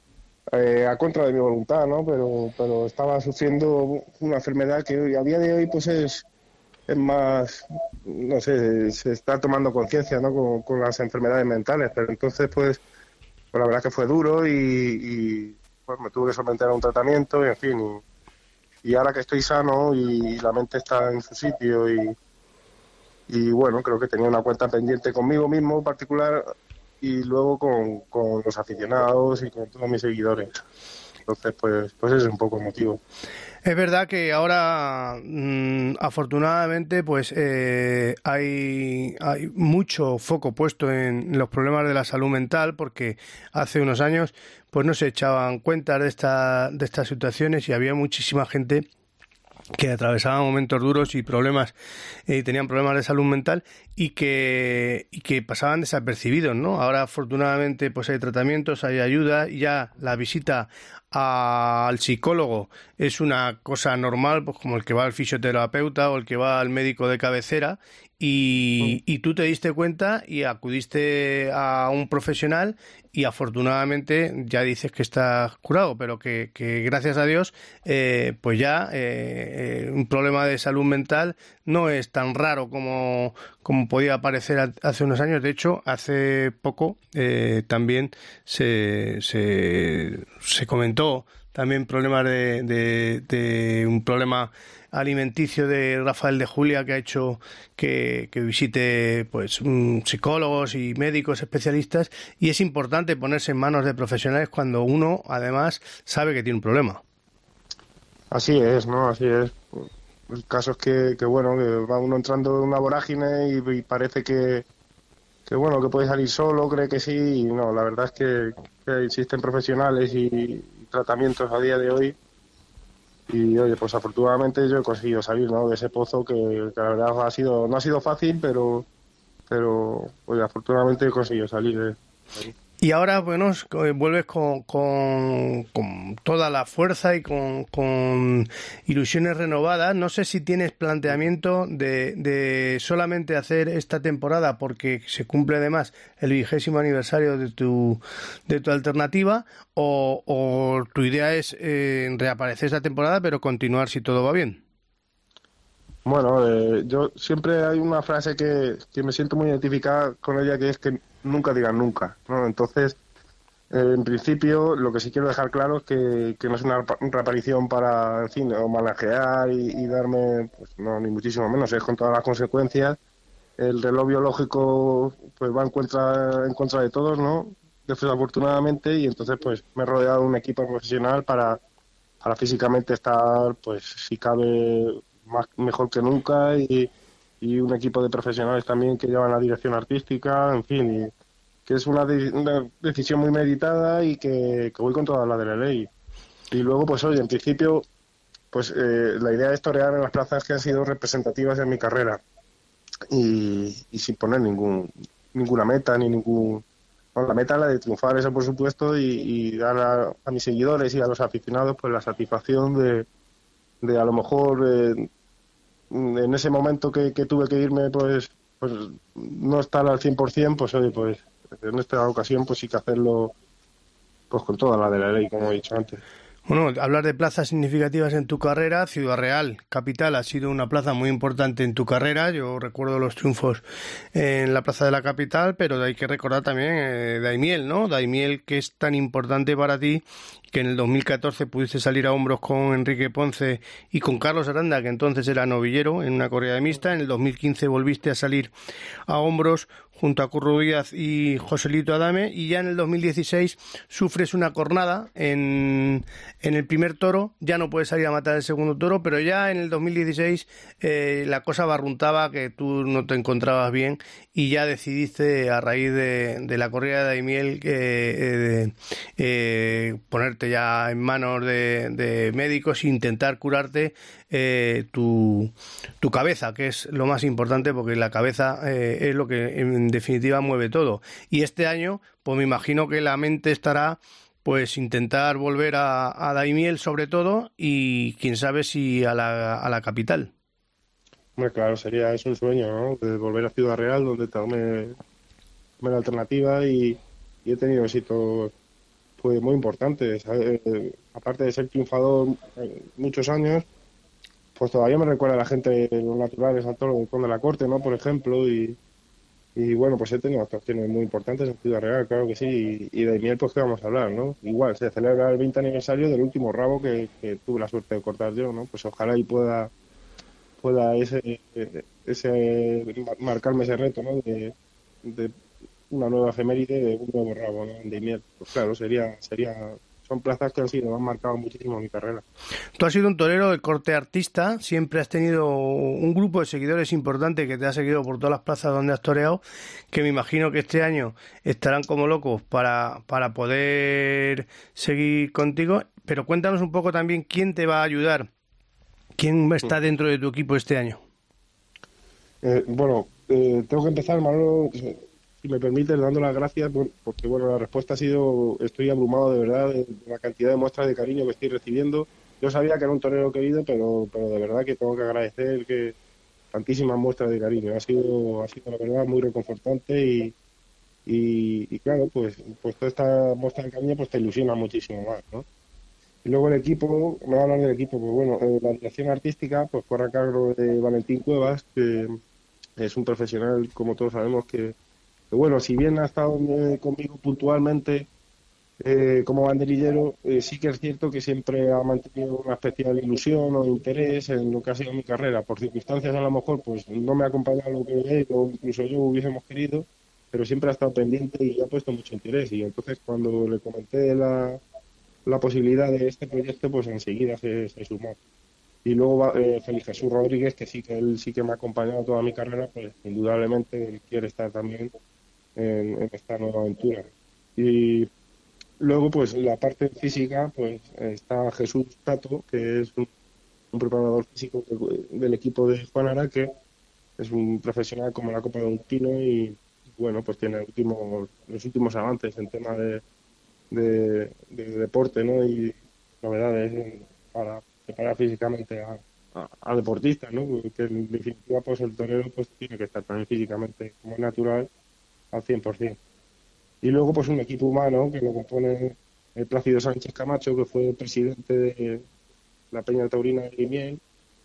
a contra de mi voluntad, ¿no? Pero estaba sufriendo una enfermedad que a día de hoy pues es más, no sé, se está tomando conciencia, ¿no? Con las enfermedades mentales, pero entonces pues la verdad que fue duro y pues me tuve que someter a un tratamiento y en fin, y ahora que estoy sano y la mente está en su sitio y bueno, creo que tenía una cuenta pendiente conmigo mismo en particular y luego con los aficionados y con todos mis seguidores. Entonces pues ese es un poco el motivo. Es verdad que ahora, afortunadamente, pues hay mucho foco puesto en los problemas de la salud mental, porque hace unos años pues no se echaban cuenta de estas situaciones y había muchísima gente que atravesaba momentos duros y problemas y tenían problemas de salud mental y que pasaban desapercibidos, ¿no? Ahora afortunadamente pues hay tratamientos, hay ayuda, ya la visita al psicólogo es una cosa normal, pues como el que va al fisioterapeuta o el que va al médico de cabecera y tú te diste cuenta y acudiste a un profesional y afortunadamente ya dices que estás curado, pero que gracias a Dios pues ya un problema de salud mental no es tan raro como podía parecer hace unos años. De hecho, hace poco también se comentó también problemas de un problema alimenticio de Rafael de Julia que ha hecho que visite pues psicólogos y médicos especialistas, y es importante ponerse en manos de profesionales cuando uno además sabe que tiene un problema. Así es, ¿no? Así es. El caso es que bueno, que va uno entrando en una vorágine y parece que bueno, que puede salir solo, cree que sí, y no, la verdad es que existen profesionales y tratamientos a día de hoy. Y oye, pues afortunadamente yo he conseguido salir, ¿no?, de ese pozo que la verdad no ha sido fácil, pero oye, afortunadamente he conseguido salir. Y ahora, bueno, vuelves con toda la fuerza y con ilusiones renovadas. No sé si tienes planteamiento de solamente hacer esta temporada, porque se cumple además el 20º aniversario de tu alternativa, o tu idea es reaparecer esta temporada, pero continuar si todo va bien. Bueno, yo siempre hay una frase que me siento muy identificada con ella, que es que nunca digan nunca, ¿no? Entonces, en principio, lo que sí quiero dejar claro es que no es una reaparición para, en fin, homenajear y darme, pues no, ni muchísimo menos, es con todas las consecuencias. El reloj biológico pues va en contra de todos, ¿no? Desafortunadamente, y entonces pues me he rodeado de un equipo profesional para físicamente estar, pues si cabe, mejor que nunca, y un equipo de profesionales también que llevan la dirección artística, en fin, y que es una decisión muy meditada y que voy con toda la de la ley. Y luego, pues oye, en principio, pues la idea es torear en las plazas que han sido representativas en mi carrera, y sin poner ninguna meta, ni ningún... Bueno, la meta es la de triunfar, eso por supuesto, y dar a mis seguidores y a los aficionados pues la satisfacción de a lo mejor en ese momento que tuve que irme pues no estar al 100%, pues oye, pues en esta ocasión pues sí que hacerlo pues con toda la de la ley, como he dicho antes. Bueno, hablar de plazas significativas en tu carrera, Ciudad Real, capital, ha sido una plaza muy importante en tu carrera. Yo recuerdo los triunfos en la plaza de la capital, pero hay que recordar también Daimiel, ¿no? Daimiel, que es tan importante para ti, que en el 2014 pudiste salir a hombros con Enrique Ponce y con Carlos Aranda, que entonces era novillero, en una corrida mixta. En el 2015 volviste a salir a hombros junto a Curro Díaz y Joselito Adame, y ya en el 2016 sufres una cornada en el primer toro. Ya no puedes salir a matar el segundo toro, pero ya en el 2016 la cosa barruntaba, que tú no te encontrabas bien, y ya decidiste, a raíz de la corrida de Daimiel, ponerte ya en manos de médicos e intentar curarte tu cabeza, que es lo más importante, porque la cabeza es lo que en definitiva mueve todo. Y este año, pues me imagino que la mente estará pues intentar volver a Daimiel sobre todo, y quién sabe si a la capital. Bueno, claro, es un sueño, ¿no? De volver a Ciudad Real, donde tomé la alternativa, y he tenido éxitos pues muy importantes. Aparte de ser triunfador muchos años, pues todavía me recuerda a la gente de los naturales, al toro del Conde de la Corte, ¿no? Por ejemplo, y bueno, pues he tenido actuaciones muy importantes en Ciudad Real, claro que sí, y de miel, pues qué vamos a hablar, ¿no? Igual, se celebra el 20 aniversario del último rabo que tuve la suerte de cortar yo, ¿no? Pues ojalá y pueda marcarme ese reto, ¿no? De una nueva efeméride, de un nuevo rabo, ¿no? De miel. Pues claro, son plazas que han marcado muchísimo mi carrera. Tú has sido un torero de corte artista, siempre has tenido un grupo de seguidores importante que te ha seguido por todas las plazas donde has toreado, que me imagino que este año estarán como locos para poder seguir contigo. Pero cuéntanos un poco también quién te va a ayudar, quién está dentro de tu equipo este año. Tengo que empezar, Manolo, si me permites, dando las gracias, porque bueno, la respuesta ha sido, estoy abrumado de verdad de la cantidad de muestras de cariño que estoy recibiendo. Yo sabía que era un torero querido, pero de verdad que tengo que agradecer que tantísimas muestras de cariño. Ha sido la verdad muy reconfortante, y claro, pues toda esta muestra de cariño pues te ilusiona muchísimo más, ¿no? Y luego el equipo, me va a hablar del equipo, pues bueno, la dirección artística pues corre a cargo de Valentín Cuevas, que es un profesional, como todos sabemos, que bueno, si bien ha estado conmigo puntualmente como banderillero, sí que es cierto que siempre ha mantenido una especial ilusión o interés en lo que ha sido mi carrera. Por circunstancias a lo mejor pues no me ha acompañado lo que él o incluso yo hubiésemos querido, pero siempre ha estado pendiente y ha puesto mucho interés. Y entonces cuando le comenté la posibilidad de este proyecto, pues enseguida se sumó. Y luego Félix Jesús Rodríguez, que él sí que me ha acompañado toda mi carrera, pues indudablemente él quiere estar también en esta nueva aventura. Y luego, pues la parte física, pues está Jesús Tato, que es un preparador físico del equipo de Juan Araque, es un profesional como la copa de un pino, y bueno, pues tiene los últimos avances en tema de deporte, ¿no? Y novedades para preparar físicamente a deportistas, ¿no? Porque en definitiva pues el torero pues tiene que estar también físicamente como natural al 100%. Y luego pues un equipo humano que lo compone Plácido Sánchez Camacho, que fue presidente de la Peña Taurina de Guimiel,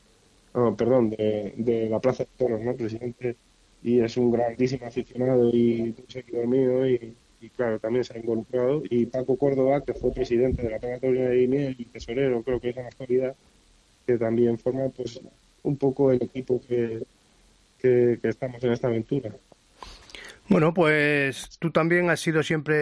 de la Plaza de Toros, ¿no? Presidente, y es un grandísimo aficionado y un seguidor mío y claro, también se ha involucrado. Y Paco Córdoba, que fue presidente de la Peña Taurina de Guimiel y tesorero, creo que es en la actualidad, que también forma pues un poco el equipo que estamos en esta aventura. Bueno, pues tú también has sido siempre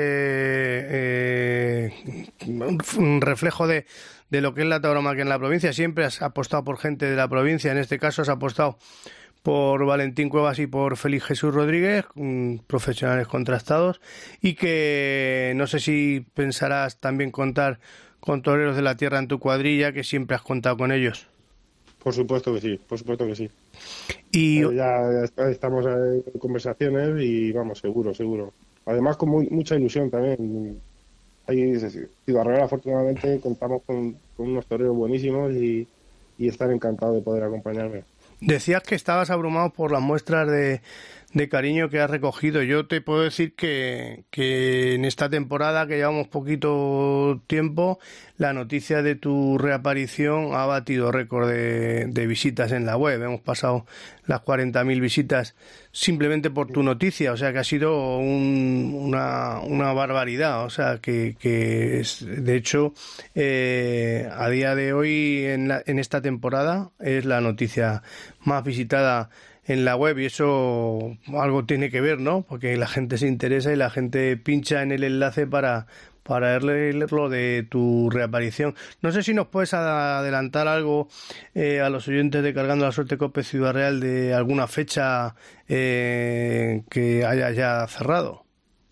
un reflejo de lo que es la tauromaquia en la provincia. Siempre has apostado por gente de la provincia. En este caso has apostado por Valentín Cuevas y por Félix Jesús Rodríguez, profesionales contrastados, y que no sé si pensarás también contar con toreros de la tierra en tu cuadrilla, que siempre has contado con ellos. Por supuesto que sí. Y ya estamos en conversaciones y vamos, seguro. Además con mucha ilusión también. Ahí, Ciudad Real, afortunadamente contamos con unos toreros buenísimos y están encantados de poder acompañarme. Decías que estabas abrumado por las muestras de cariño que has recogido. Yo te puedo decir que en esta temporada, que llevamos poquito tiempo, la noticia de tu reaparición ha batido récord de visitas en la web. Hemos pasado las 40.000 visitas simplemente por tu noticia, o sea que ha sido una barbaridad. O sea que de hecho a día de hoy en esta temporada es la noticia más visitada en la web, y eso algo tiene que ver, ¿no? Porque la gente se interesa y la gente pincha en el enlace para leerlo de tu reaparición. No sé si nos puedes adelantar algo a los oyentes de Cargando la Suerte COPE Ciudad Real de alguna fecha que haya ya cerrado.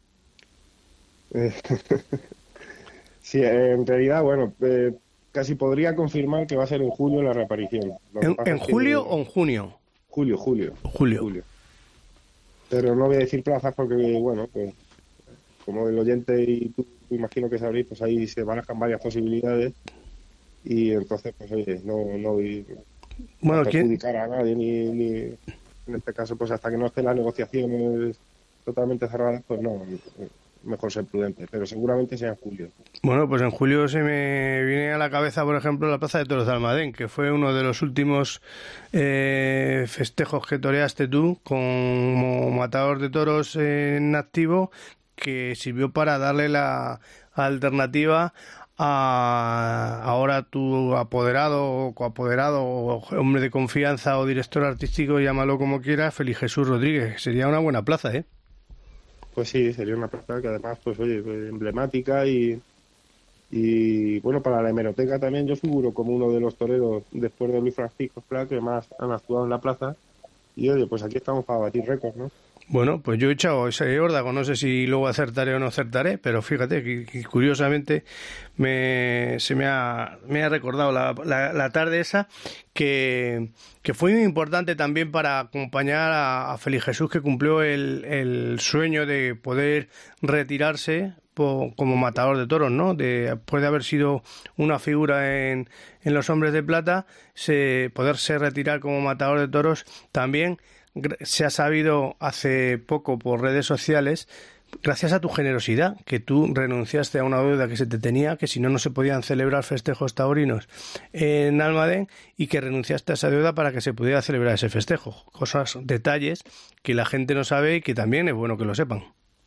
Sí, en realidad, bueno, casi podría confirmar que va a ser en julio la reaparición. ¿En julio o en junio? Julio. Pero no voy a decir plazas porque, bueno, pues como el oyente y tú imagino que sabréis, pues ahí se barajan varias posibilidades y entonces, pues oye, no voy a perjudicar a nadie ni en este caso, pues hasta que no estén las negociaciones totalmente cerradas, pues no, mejor ser prudente, pero seguramente sea en julio. Bueno, pues en julio se me viene a la cabeza, por ejemplo, la Plaza de Toros de Almadén, que fue uno de los últimos festejos que toreaste tú como matador de toros en activo, que sirvió para darle la alternativa a ahora tu apoderado o coapoderado o hombre de confianza o director artístico, llámalo como quieras, Félix Jesús Rodríguez. Sería una buena plaza, ¿eh? Pues sí, sería una plaza que además, pues oye, emblemática y bueno, para la hemeroteca también yo figuro como uno de los toreros después de Luis Francisco Pla que más han actuado en la plaza y oye, pues aquí estamos para batir récords, ¿no? Bueno, pues yo he echado ese órdago, no sé si luego acertaré o no acertaré, pero fíjate que curiosamente se me ha recordado la tarde esa que fue muy importante también para acompañar a Félix Jesús, que cumplió el sueño de poder retirarse como matador de toros, ¿no? Después de haber sido una figura en los Hombres de Plata, poderse retirar como matador de toros también se ha sabido hace poco por redes sociales, gracias a tu generosidad, que tú renunciaste a una deuda que se te tenía, que si no, no se podían celebrar festejos taurinos en Almadén, y que renunciaste a esa deuda para que se pudiera celebrar ese festejo. Cosas, detalles que la gente no sabe y que también es bueno que lo sepan.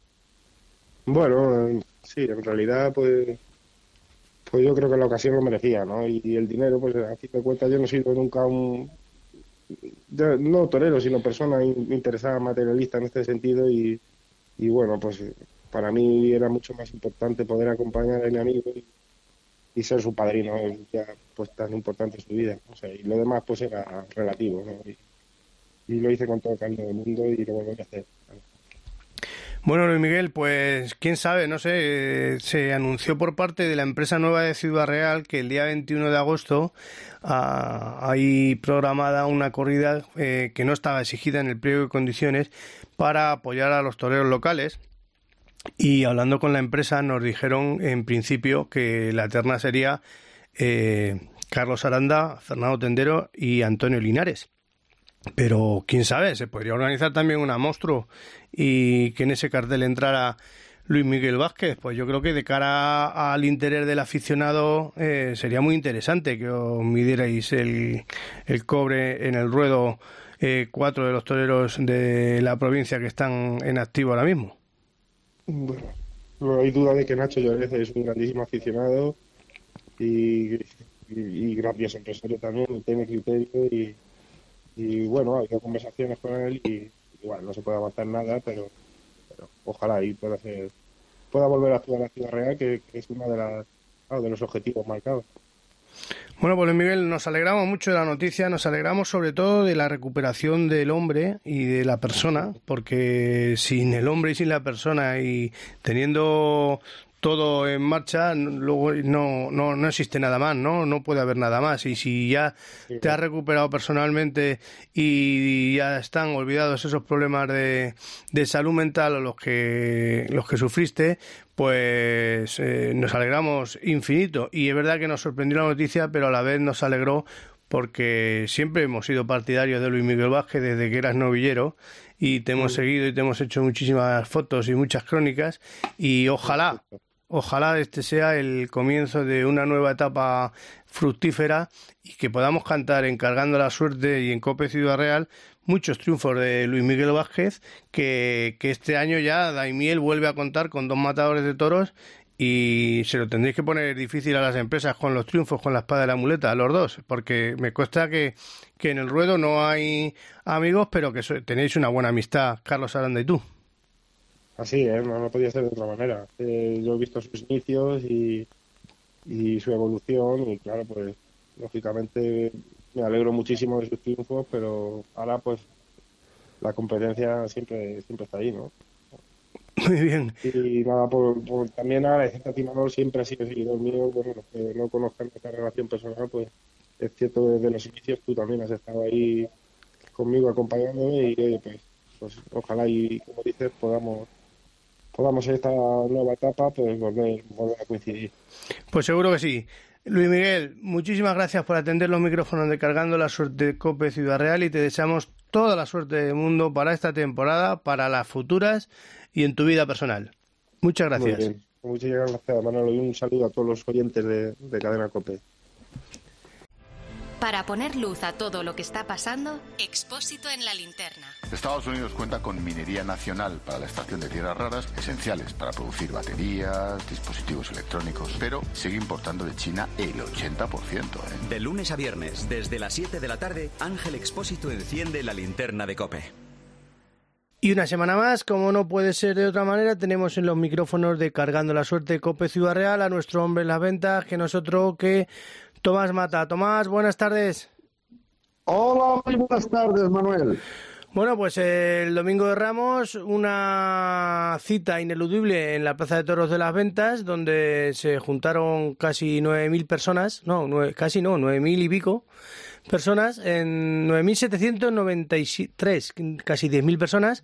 Bueno, sí, en realidad, pues yo creo que la ocasión lo merecía, ¿no? Y el dinero, pues a fin de cuentas yo no he sido nunca no torero, sino persona interesada, materialista en este sentido y bueno, pues para mí era mucho más importante poder acompañar a mi amigo y ser su padrino, ya pues tan importante en su vida, o sea, y lo demás pues era relativo, ¿no? Y lo hice con todo el cariño del mundo y lo volveré a hacer. Bueno, Luis Miguel, pues quién sabe, no sé, se anunció por parte de la empresa nueva de Ciudad Real que el día 21 de agosto hay programada una corrida que no estaba exigida en el pliego de condiciones para apoyar a los toreros locales. Y hablando con la empresa nos dijeron en principio que la terna sería Carlos Aranda, Fernando Tendero y Antonio Linares. Pero quién sabe, se podría organizar también una monstruo y que en ese cartel entrara Luis Miguel Vázquez. Pues yo creo que de cara al interés del aficionado sería muy interesante que os midierais el cobre en el ruedo 4 de los toreros de la provincia que están en activo ahora mismo. Bueno, no hay duda de que Nacho Llorez es un grandísimo aficionado y grandioso empresario también, tiene criterio y bueno, ha habido conversaciones con él y igual no se puede avanzar nada, pero ojalá y pueda volver a actuar a Ciudad Real, que es uno de los objetivos marcados. Bueno, pues Miguel, nos alegramos mucho de la noticia, nos alegramos sobre todo de la recuperación del hombre y de la persona, porque sin el hombre y sin la persona y teniendo todo en marcha, luego no existe nada más, no puede haber nada más. Y si ya te has recuperado personalmente y ya están olvidados esos problemas de salud mental o los que sufriste, pues nos alegramos infinito. Y es verdad que nos sorprendió la noticia, pero a la vez nos alegró porque siempre hemos sido partidarios de Luis Miguel Vázquez desde que eras novillero y te hemos seguido y te hemos hecho muchísimas fotos y muchas crónicas y ojalá este sea el comienzo de una nueva etapa fructífera y que podamos cantar en Cargando la Suerte y en COPE Ciudad Real muchos triunfos de Luis Miguel Vázquez, que este año ya Daimiel vuelve a contar con 2 matadores de toros y se lo tendréis que poner difícil a las empresas con los triunfos, con la espada y la muleta, los dos, porque me consta que en el ruedo no hay amigos, pero que tenéis una buena amistad, Carlos Aranda y tú. Así es, no podía ser de otra manera. Yo he visto sus inicios y su evolución y claro, pues lógicamente me alegro muchísimo de sus triunfos, pero ahora pues la competencia siempre está ahí, ¿no? Muy bien. Y nada, por también agradecerte a ti, Manol, siempre has sido seguidor mío. Bueno, los que no conozcan nuestra relación personal, pues es cierto, desde los inicios tú también has estado ahí conmigo acompañándome y oye, pues ojalá y como dices podamos en esta nueva etapa pues volver a coincidir. Pues seguro que sí. Luis Miguel, muchísimas gracias por atender los micrófonos de Cargando la Suerte de COPE Ciudad Real y te deseamos toda la suerte del mundo para esta temporada, para las futuras y en tu vida personal. Muchas gracias. Muy bien. Muchas gracias, Manolo, y un saludo a todos los oyentes de Cadena COPE. Para poner luz a todo lo que está pasando, Expósito en la linterna. Estados Unidos cuenta con minería nacional para la extracción de tierras raras, esenciales para producir baterías, dispositivos electrónicos, pero sigue importando de China el 80%. De lunes a viernes, desde las 7 de la tarde, Ángel Expósito enciende la linterna de COPE. Y una semana más, como no puede ser de otra manera, tenemos en los micrófonos de Cargando la Suerte de COPE Ciudad Real a nuestro hombre en las ventas, que nosotros que Tomás Mata. Tomás, buenas tardes. Hola, muy buenas tardes, Manuel. Bueno, pues el Domingo de Ramos, una cita ineludible en la Plaza de Toros de las Ventas, donde se juntaron casi 9.000 personas, 9.000 y pico personas, en 9.793, casi 10.000 personas,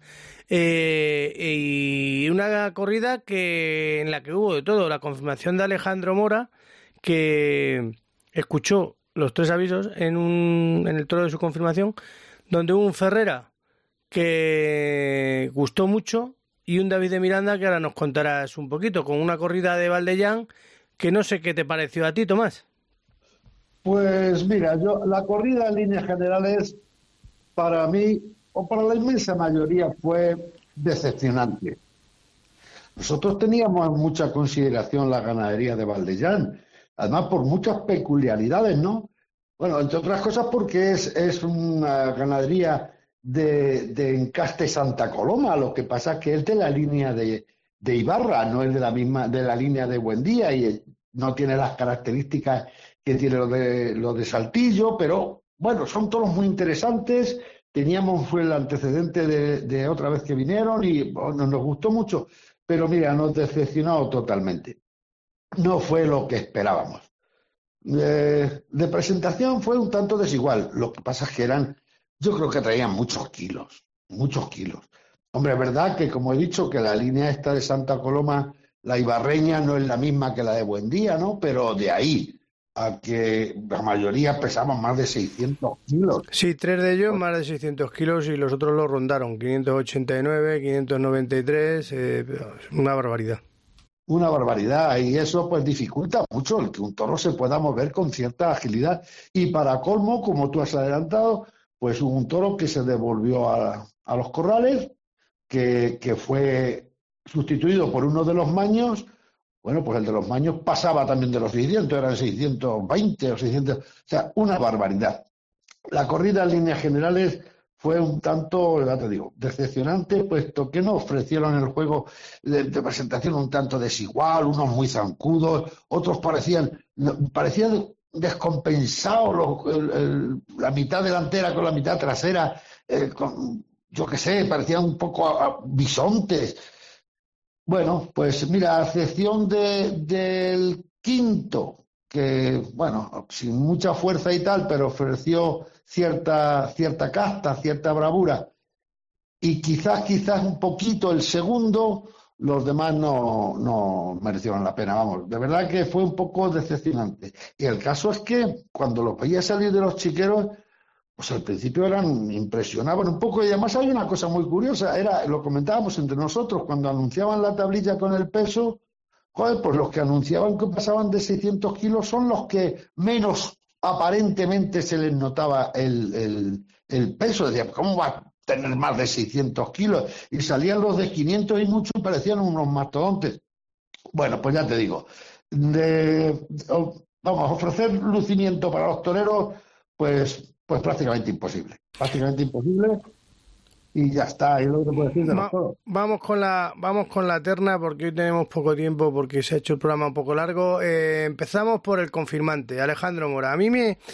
y una corrida en la que hubo de todo, la confirmación de Alejandro Mora, que escuchó los 3 avisos en el toro de su confirmación, donde hubo un Ferrera que gustó mucho y un David de Miranda que ahora nos contarás un poquito, con una corrida de Valdellán que no sé qué te pareció a ti, Tomás. Pues mira, la corrida en líneas generales para mí, o para la inmensa mayoría, fue decepcionante. Nosotros teníamos en mucha consideración la ganadería de Valdellán, además por muchas peculiaridades, ¿no? Bueno, entre otras cosas porque es una ganadería de encaste Santa Coloma, lo que pasa es que es de la línea de Ibarra, no es de la línea de Buendía y no tiene las características que tiene lo de Saltillo, pero bueno, son toros muy interesantes, fue el antecedente de otra vez que vinieron y bueno, nos gustó mucho, pero mira, nos decepcionó totalmente. No fue lo que esperábamos. De presentación fue un tanto desigual. Lo que pasa es que yo creo que traían muchos kilos. Hombre, es verdad que, como he dicho, que la línea esta de Santa Coloma, la ibarreña, no es la misma que la de Buendía, ¿no? Pero de ahí a que la mayoría pesaban más de 600 kilos. Sí, 3 de ellos más de 600 kilos y los otros los rondaron, 589, 593, una barbaridad. Una barbaridad, y eso pues dificulta mucho el que un toro se pueda mover con cierta agilidad. Y para colmo, como tú has adelantado, pues hubo un toro que se devolvió a los corrales, que fue sustituido por uno de los maños. Bueno, pues el de los maños pasaba también de los 600, eran 620 o 600, o sea, una barbaridad. La corrida en líneas generales fue un tanto, ya te digo, decepcionante, puesto que nos ofrecieron el juego de presentación un tanto desigual, unos muy zancudos, otros parecían descompensados, la mitad delantera con la mitad trasera, yo qué sé, parecían un poco bisontes. Bueno, pues mira, a excepción del quinto, que, bueno, sin mucha fuerza y tal, pero ofreció cierta casta, cierta bravura, y quizás un poquito el segundo, los demás no merecieron la pena, vamos. De verdad que fue un poco decepcionante. Y el caso es que cuando los veía salir de los chiqueros, pues al principio impresionaban un poco, y además hay una cosa muy curiosa, lo comentábamos entre nosotros, cuando anunciaban la tablilla con el peso, joder, pues los que anunciaban que pasaban de 600 kilos son los que menos aparentemente se les notaba el peso. Decían, ¿cómo va a tener más de 600 kilos? Y salían los de 500 y mucho y parecían unos mastodontes. Bueno, pues ya te digo, vamos, ofrecer lucimiento para los toreros, pues prácticamente imposible. Y ya está, es lo que puedo decir de los toros. Vamos con la terna, porque hoy tenemos poco tiempo, porque se ha hecho el programa un poco largo. Empezamos por el confirmante, Alejandro Mora. A mí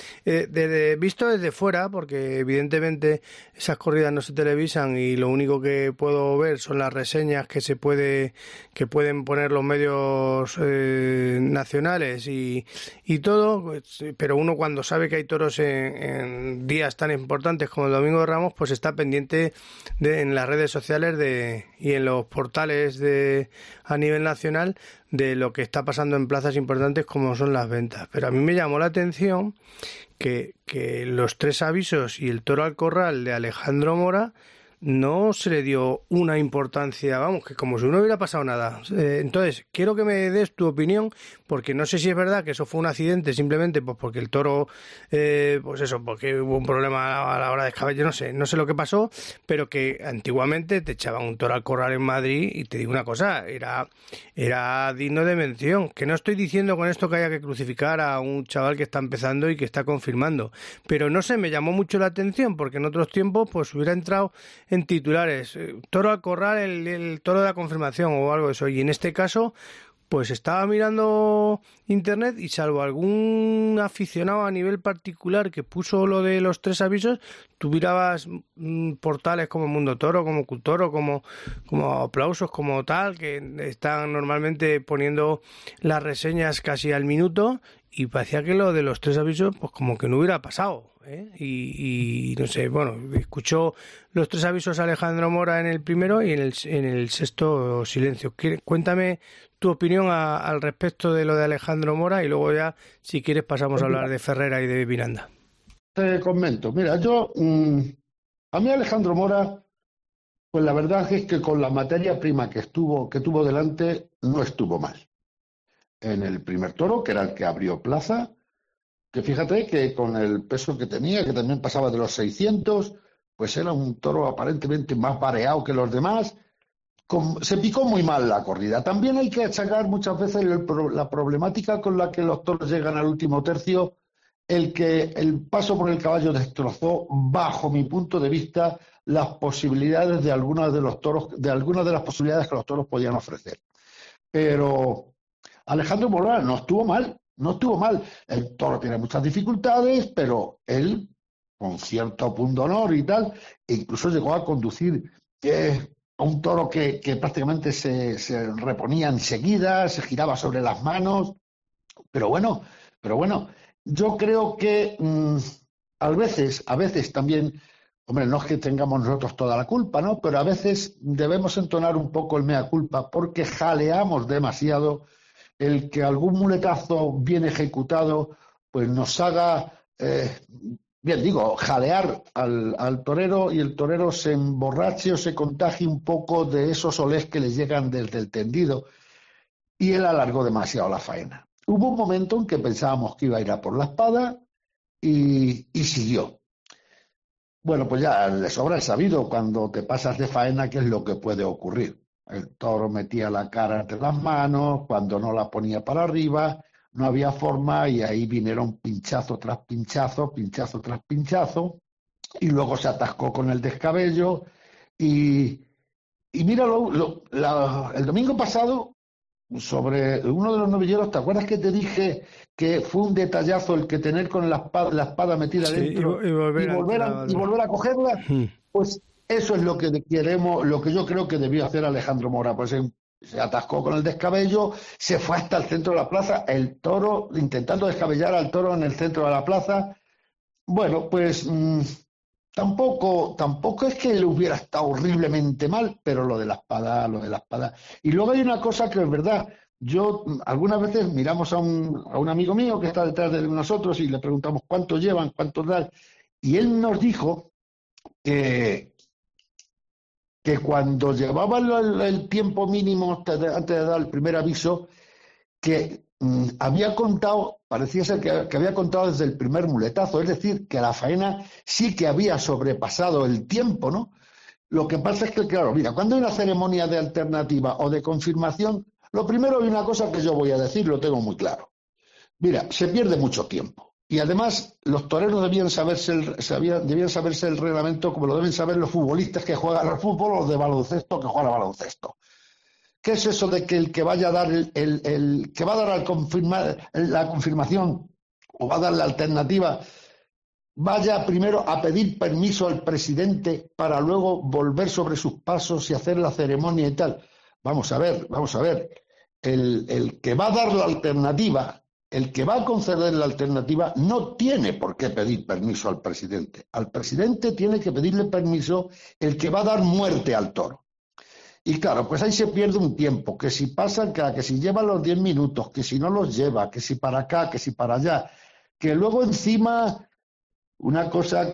visto desde fuera, porque evidentemente esas corridas no se televisan y lo único que puedo ver son las reseñas que pueden poner los medios nacionales y todo, pues, pero uno cuando sabe que hay toros en días tan importantes como el Domingo de Ramos, pues está pendiente en las redes sociales y en los portales a nivel nacional de lo que está pasando en plazas importantes como son las ventas. Pero a mí me llamó la atención que los 3 avisos y el toro al corral de Alejandro Mora no se le dio una importancia, vamos, que como si no hubiera pasado nada. Entonces, quiero que me des tu opinión, porque no sé si es verdad que eso fue un accidente, simplemente pues porque el toro, pues eso, porque hubo un problema a la hora de escabeche, no sé lo que pasó, pero que antiguamente te echaban un toro al corral en Madrid y te digo una cosa, era digno de mención, que no estoy diciendo con esto que haya que crucificar a un chaval que está empezando y que está confirmando, pero no sé, me llamó mucho la atención, porque en otros tiempos pues hubiera entrado en titulares, toro al corral, el toro de la confirmación o algo de eso, y en este caso pues estaba mirando internet y salvo algún aficionado a nivel particular que puso lo de los 3 avisos, tú mirabas portales como Mundo Toro, como Cultoro, como Aplausos, como tal, que están normalmente poniendo las reseñas casi al minuto, y parecía que lo de los 3 avisos pues como que no hubiera pasado. Y no sé, bueno, escuchó los 3 avisos Alejandro Mora en el primero y en el sexto silencio. Cuéntame tu opinión al respecto de lo de Alejandro Mora y luego ya, si quieres, pasamos a hablar de Ferrera y de Miranda. Te comento, mira, a mí Alejandro Mora, pues la verdad es que con la materia prima que tuvo delante, no estuvo mal. En el primer toro, que era el que abrió plaza, que fíjate que con el peso que tenía, que también pasaba de los 600, pues era un toro aparentemente más pareado que los demás. Se picó muy mal la corrida. También hay que achacar muchas veces la problemática con la que los toros llegan al último tercio, que el paso por el caballo destrozó, bajo mi punto de vista, las posibilidades de algunas de las posibilidades que los toros podían ofrecer. Pero Alejandro Mora no estuvo mal. El toro tiene muchas dificultades, pero él con cierto pundonor y tal, e incluso llegó a conducir a un toro que prácticamente se reponía enseguida, se giraba sobre las manos, pero bueno, yo creo que a veces también, hombre, no es que tengamos nosotros toda la culpa, ¿no? Pero a veces debemos entonar un poco el mea culpa porque jaleamos demasiado. El que algún muletazo bien ejecutado pues nos haga, jalear al torero, y el torero se emborrache o se contagie un poco de esos olés que le llegan desde el tendido, y él alargó demasiado la faena. Hubo un momento en que pensábamos que iba a ir a por la espada y siguió. Bueno, pues ya le sobra el sabido cuando te pasas de faena qué es lo que puede ocurrir. El toro metía la cara entre las manos, cuando no la ponía para arriba, no había forma, y ahí vinieron pinchazo tras pinchazo, pinchazo tras pinchazo, y luego se atascó con el descabello. Y míralo, el domingo pasado, sobre uno de los novilleros, ¿te acuerdas que te dije que fue un detallazo el que tener con la espada metida dentro y volver a cogerla? Pues eso es lo que queremos, lo que yo creo que debió hacer Alejandro Mora. Pues se atascó con el descabello, se fue hasta el centro de la plaza, el toro, intentando descabellar al toro en el centro de la plaza. Bueno, pues tampoco es que le hubiera estado horriblemente mal, pero lo de la espada. Y luego hay una cosa que es verdad. Yo algunas veces miramos a un amigo mío que está detrás de nosotros y le preguntamos cuánto llevan, cuánto dan, y él nos dijo que cuando llevaban el tiempo mínimo antes de dar el primer aviso, que había contado, parecía ser que había contado desde el primer muletazo, es decir, que la faena sí que había sobrepasado el tiempo, ¿no? Lo que pasa es que, claro, mira, cuando hay una ceremonia de alternativa o de confirmación, lo primero, hay una cosa que yo voy a decir, lo tengo muy claro. Mira, se pierde mucho tiempo. Y además, los toreros debían saberse el reglamento como lo deben saber los futbolistas que juegan al fútbol o los de baloncesto que juegan al baloncesto. ¿Qué es eso de que el que vaya a dar que va a dar la confirmación o va a dar la alternativa vaya primero a pedir permiso al presidente para luego volver sobre sus pasos y hacer la ceremonia y tal? Vamos a ver. El que va a dar la alternativa, el que va a conceder la alternativa, no tiene por qué pedir permiso al presidente. Al presidente tiene que pedirle permiso el que va a dar muerte al toro. Y claro, pues ahí se pierde un tiempo, que si pasa acá, que si lleva los 10 minutos, que si no los lleva, que si para acá, que si para allá, que luego encima, una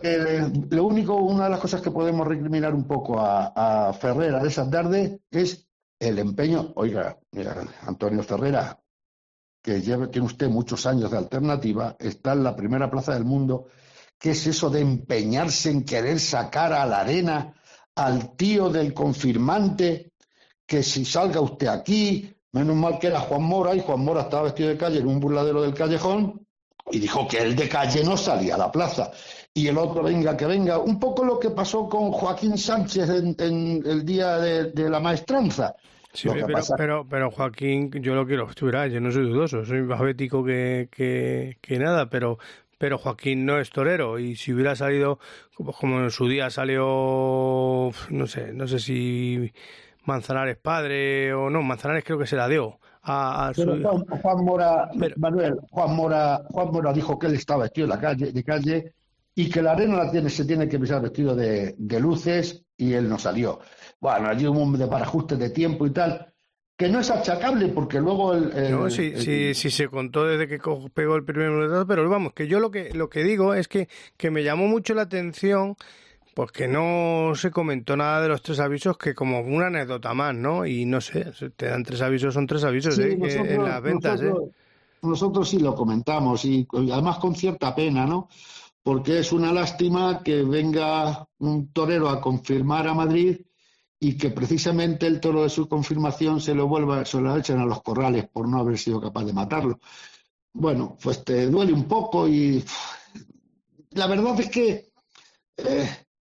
de las cosas que podemos recriminar un poco a Ferrera de esa tarde es el empeño. Oiga, mira, Antonio Ferrera, que tiene usted muchos años de alternativa, está en la primera plaza del mundo. ¿Qué es eso de empeñarse en querer sacar a la arena al tío del confirmante? Que si salga usted aquí, menos mal que era Juan Mora, y Juan Mora estaba vestido de calle en un burladero del callejón, y dijo que él de calle no salía a la plaza. Y el otro, venga, que venga. Un poco lo que pasó con Joaquín Sánchez en el día de la maestranza. Sí, pero Joaquín, yo lo quiero, yo no soy dudoso, soy más bético que nada, pero Joaquín no es torero, y si hubiera salido como en su día salió, no sé si Manzanares padre o no, Manzanares creo que se la dio Juan Mora, Juan Mora dijo que él estaba vestido de calle y que la arena se tiene que pisar vestido de luces, y él no salió. Bueno, allí hubo un desbarajuste de tiempo y tal, que no es achacable, porque luego sí se contó desde que pegó el primer muletazo, pero vamos, que yo lo que digo es que me llamó mucho la atención, pues que no se comentó nada de los 3 avisos, que como una anécdota más, ¿no? Y no sé, te dan 3 avisos, son 3 avisos, sí, en las ventas, Nosotros sí lo comentamos, y además con cierta pena, ¿no? Porque es una lástima que venga un torero a confirmar a Madrid y que precisamente el toro de su confirmación se lo echen a los corrales por no haber sido capaz de matarlo. Bueno, pues te duele un poco, y la verdad es que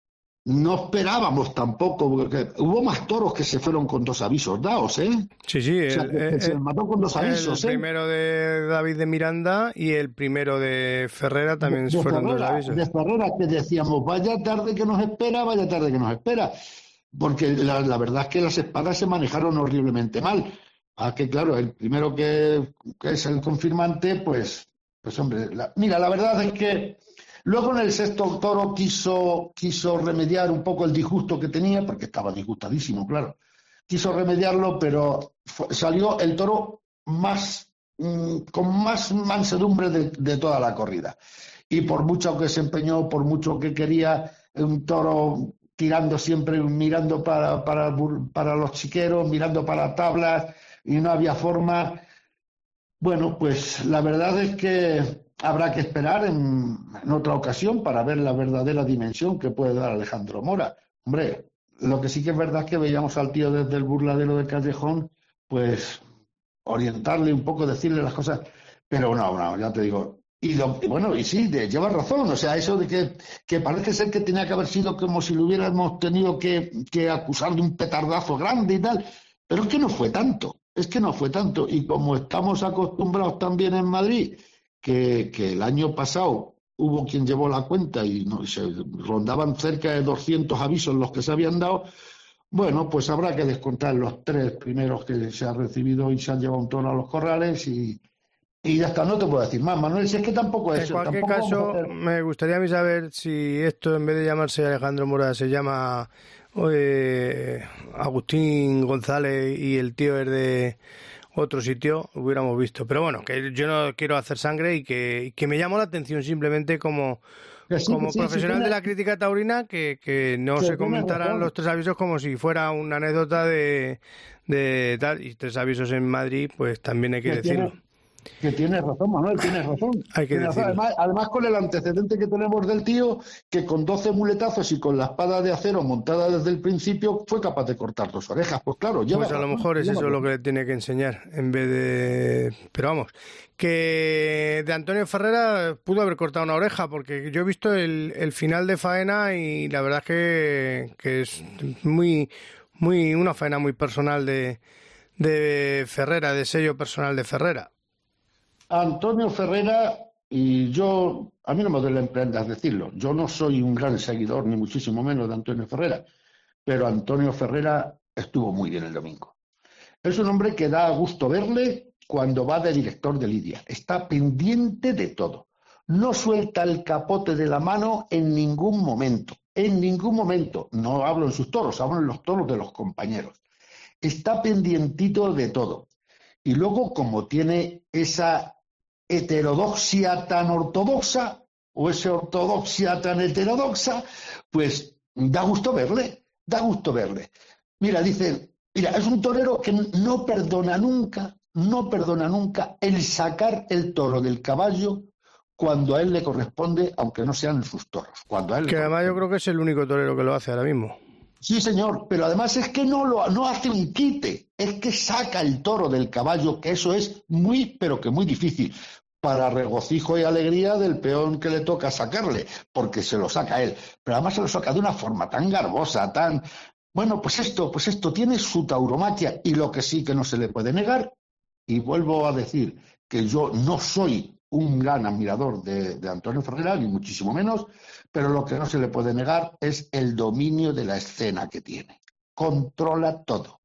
no esperábamos tampoco, porque hubo más toros que se fueron con 2 avisos dados, ¿eh? Sí, o sea, que se mató con 2 avisos, el primero de David de Miranda y el primero de Ferrera también fueron Ferrera, 2 avisos. De Ferrera, que decíamos, vaya tarde que nos espera, porque la verdad es que las espadas se manejaron horriblemente mal. Que claro, el primero que es el confirmante, pues hombre, mira, la verdad es que luego en el sexto toro quiso remediar un poco el disgusto que tenía, porque estaba disgustadísimo, claro. Quiso remediarlo, pero salió el toro con más mansedumbre de toda la corrida. Y por mucho que se empeñó, por mucho que quería, un toro tirando siempre, mirando para los chiqueros, mirando para tablas, y no había forma. Bueno, pues la verdad es que habrá que esperar en otra ocasión para ver la verdadera dimensión que puede dar Alejandro Mora. Hombre, lo que sí que es verdad es que veíamos al tío desde el burladero de Callejón, pues orientarle un poco, decirle las cosas, pero no, ya te digo. Y sí, lleva razón, o sea, eso de que parece ser que tenía que haber sido como si lo hubiéramos tenido que acusar de un petardazo grande y tal, pero es que no fue tanto. Y como estamos acostumbrados también en Madrid, que el año pasado hubo quien llevó la cuenta y se rondaban cerca de 200 avisos los que se habían dado, bueno, pues habrá que descontar los 3 primeros que se han recibido y se han llevado un toro a los corrales y ya está, no te puedo decir más, Manuel, si es que tampoco es eso. En cualquier caso, me gustaría a mí saber si esto en vez de llamarse Alejandro Mora se llama Agustín González y el tío es de otro sitio, hubiéramos visto. Pero bueno, que yo no quiero hacer sangre y que me llamó la atención simplemente como profesional de la crítica taurina que no se comentaran los 3 avisos como si fuera una anécdota de tal. Y 3 avisos en Madrid, pues también hay que decirlo. Que tienes razón, Manuel, tienes razón. Hay que decirlo. Además, con el antecedente que tenemos del tío, que con 12 muletazos y con la espada de acero montada desde el principio, fue capaz de cortar 2 orejas. Pues claro, pues a lo mejor es eso lo que le tiene que enseñar, en vez de... Pero vamos, que de Antonio Ferrera pudo haber cortado una oreja, porque yo he visto el final de faena y la verdad es que es muy una faena muy personal de Ferrera, de sello personal de Ferrera. Antonio Ferrera, y a mí no me duele en prendas decirlo, yo no soy un gran seguidor, ni muchísimo menos de Antonio Ferrera, pero Antonio Ferrera estuvo muy bien el domingo. Es un hombre que da gusto verle cuando va de director de lidia, está pendiente de todo, no suelta el capote de la mano en ningún momento, no hablo en sus toros, hablo en los toros de los compañeros, está pendientito de todo. Y luego, como tiene esa heterodoxia tan ortodoxa, o esa ortodoxia tan heterodoxa, pues da gusto verle. Mira, es un torero que no perdona nunca el sacar el toro del caballo cuando a él le corresponde, aunque no sean sus toros. Que además yo creo que es el único torero que lo hace ahora mismo. Sí, señor, pero además es que no hace un quite, es que saca el toro del caballo, que eso es pero que muy difícil, para regocijo y alegría del peón que le toca sacarle, porque se lo saca él, pero además se lo saca de una forma tan garbosa, tan... Bueno, pues esto tiene su tauromaquia, y lo que sí que no se le puede negar, y vuelvo a decir que yo no soy un gran admirador de Antonio Ferrera, ni muchísimo menos, pero lo que no se le puede negar es el dominio de la escena que tiene. Controla todo.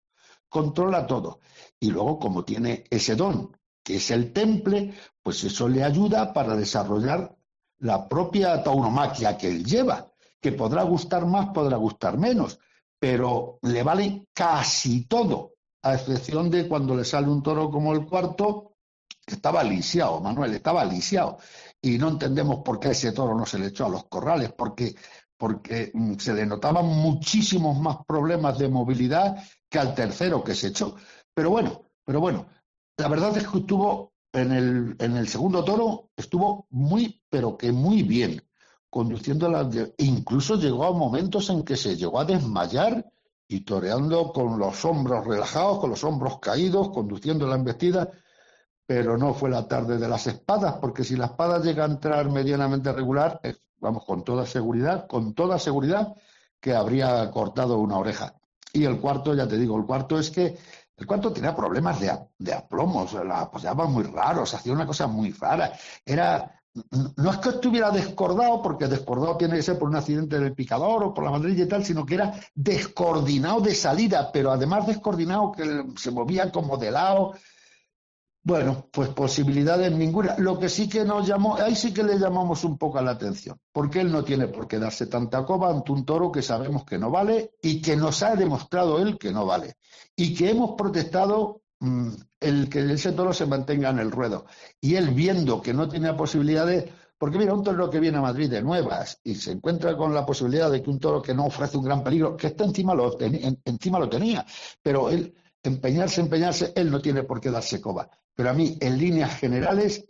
Y luego, como tiene ese don, que es el temple, pues eso le ayuda para desarrollar la propia tauromaquia que él lleva, que podrá gustar más, podrá gustar menos, pero le vale casi todo, a excepción de cuando le sale un toro como el cuarto, que estaba lisiado, Manuel, estaba lisiado. Y no entendemos por qué ese toro no se le echó a los corrales, porque se le notaban muchísimos más problemas de movilidad que al tercero que se echó. Pero bueno, la verdad es que estuvo en el segundo toro, estuvo pero que muy bien, conduciendo incluso llegó a momentos en que se llegó a desmayar y toreando con los hombros relajados, con los hombros caídos, conduciendo la embestida. Pero no fue la tarde de las espadas, porque si la espada llega a entrar medianamente regular, vamos, con toda seguridad, que habría cortado una oreja. Y el cuarto, ya te digo, el cuarto tenía problemas de aplomos, la apoyaba muy raro, se hacía una cosa muy rara. No es que estuviera descordado, porque descordado tiene que ser por un accidente del picador o por la banderilla y tal, sino que era descoordinado de salida, pero además descoordinado que se movía como de lado. Bueno, pues posibilidades ninguna. Lo que sí que nos llamó, ahí sí que le llamamos un poco la atención, porque él no tiene por qué darse tanta coba ante un toro que sabemos que no vale y que nos ha demostrado él que no vale. Y que hemos protestado el que ese toro se mantenga en el ruedo. Y él, viendo que no tenía posibilidades, porque mira, un torero que viene a Madrid de nuevas y se encuentra con la posibilidad de que un toro que no ofrece un gran peligro, que encima lo tenía, pero él empeñarse, él no tiene por qué darse coba. Pero a mí, en líneas generales,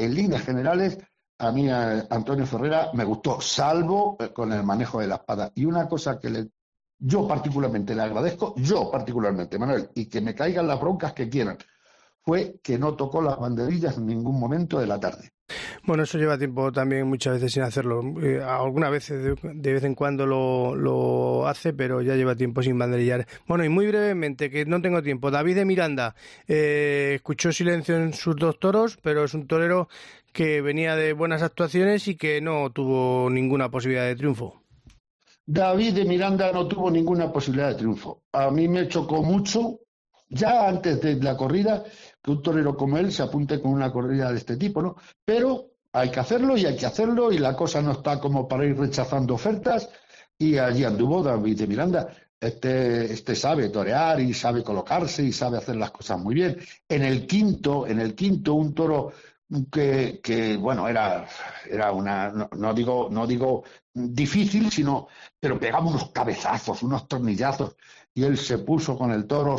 a mí a Antonio Ferrera me gustó, salvo con el manejo de la espada. Y una cosa que yo particularmente le agradezco, Manuel, y que me caigan las broncas que quieran, fue que no tocó las banderillas en ningún momento de la tarde. Bueno, eso lleva tiempo también muchas veces sin hacerlo. Algunas veces, de vez en cuando lo hace, pero ya lleva tiempo sin banderillar. Bueno, y muy brevemente, que no tengo tiempo, David de Miranda escuchó silencio en sus dos toros, pero es un torero que venía de buenas actuaciones y que no tuvo ninguna posibilidad de triunfo. David de Miranda no tuvo ninguna posibilidad de triunfo. A mí me chocó mucho, ya antes de la corrida, que un torero como él se apunte con una corrida de este tipo, ¿no? Pero hay que hacerlo y la cosa no está como para ir rechazando ofertas, y allí anduvo David de Miranda. Este sabe torear y sabe colocarse y sabe hacer las cosas muy bien. En el quinto, un toro que bueno, era una, no digo difícil, pero pegaba unos cabezazos, unos tornillazos, y él se puso con el toro,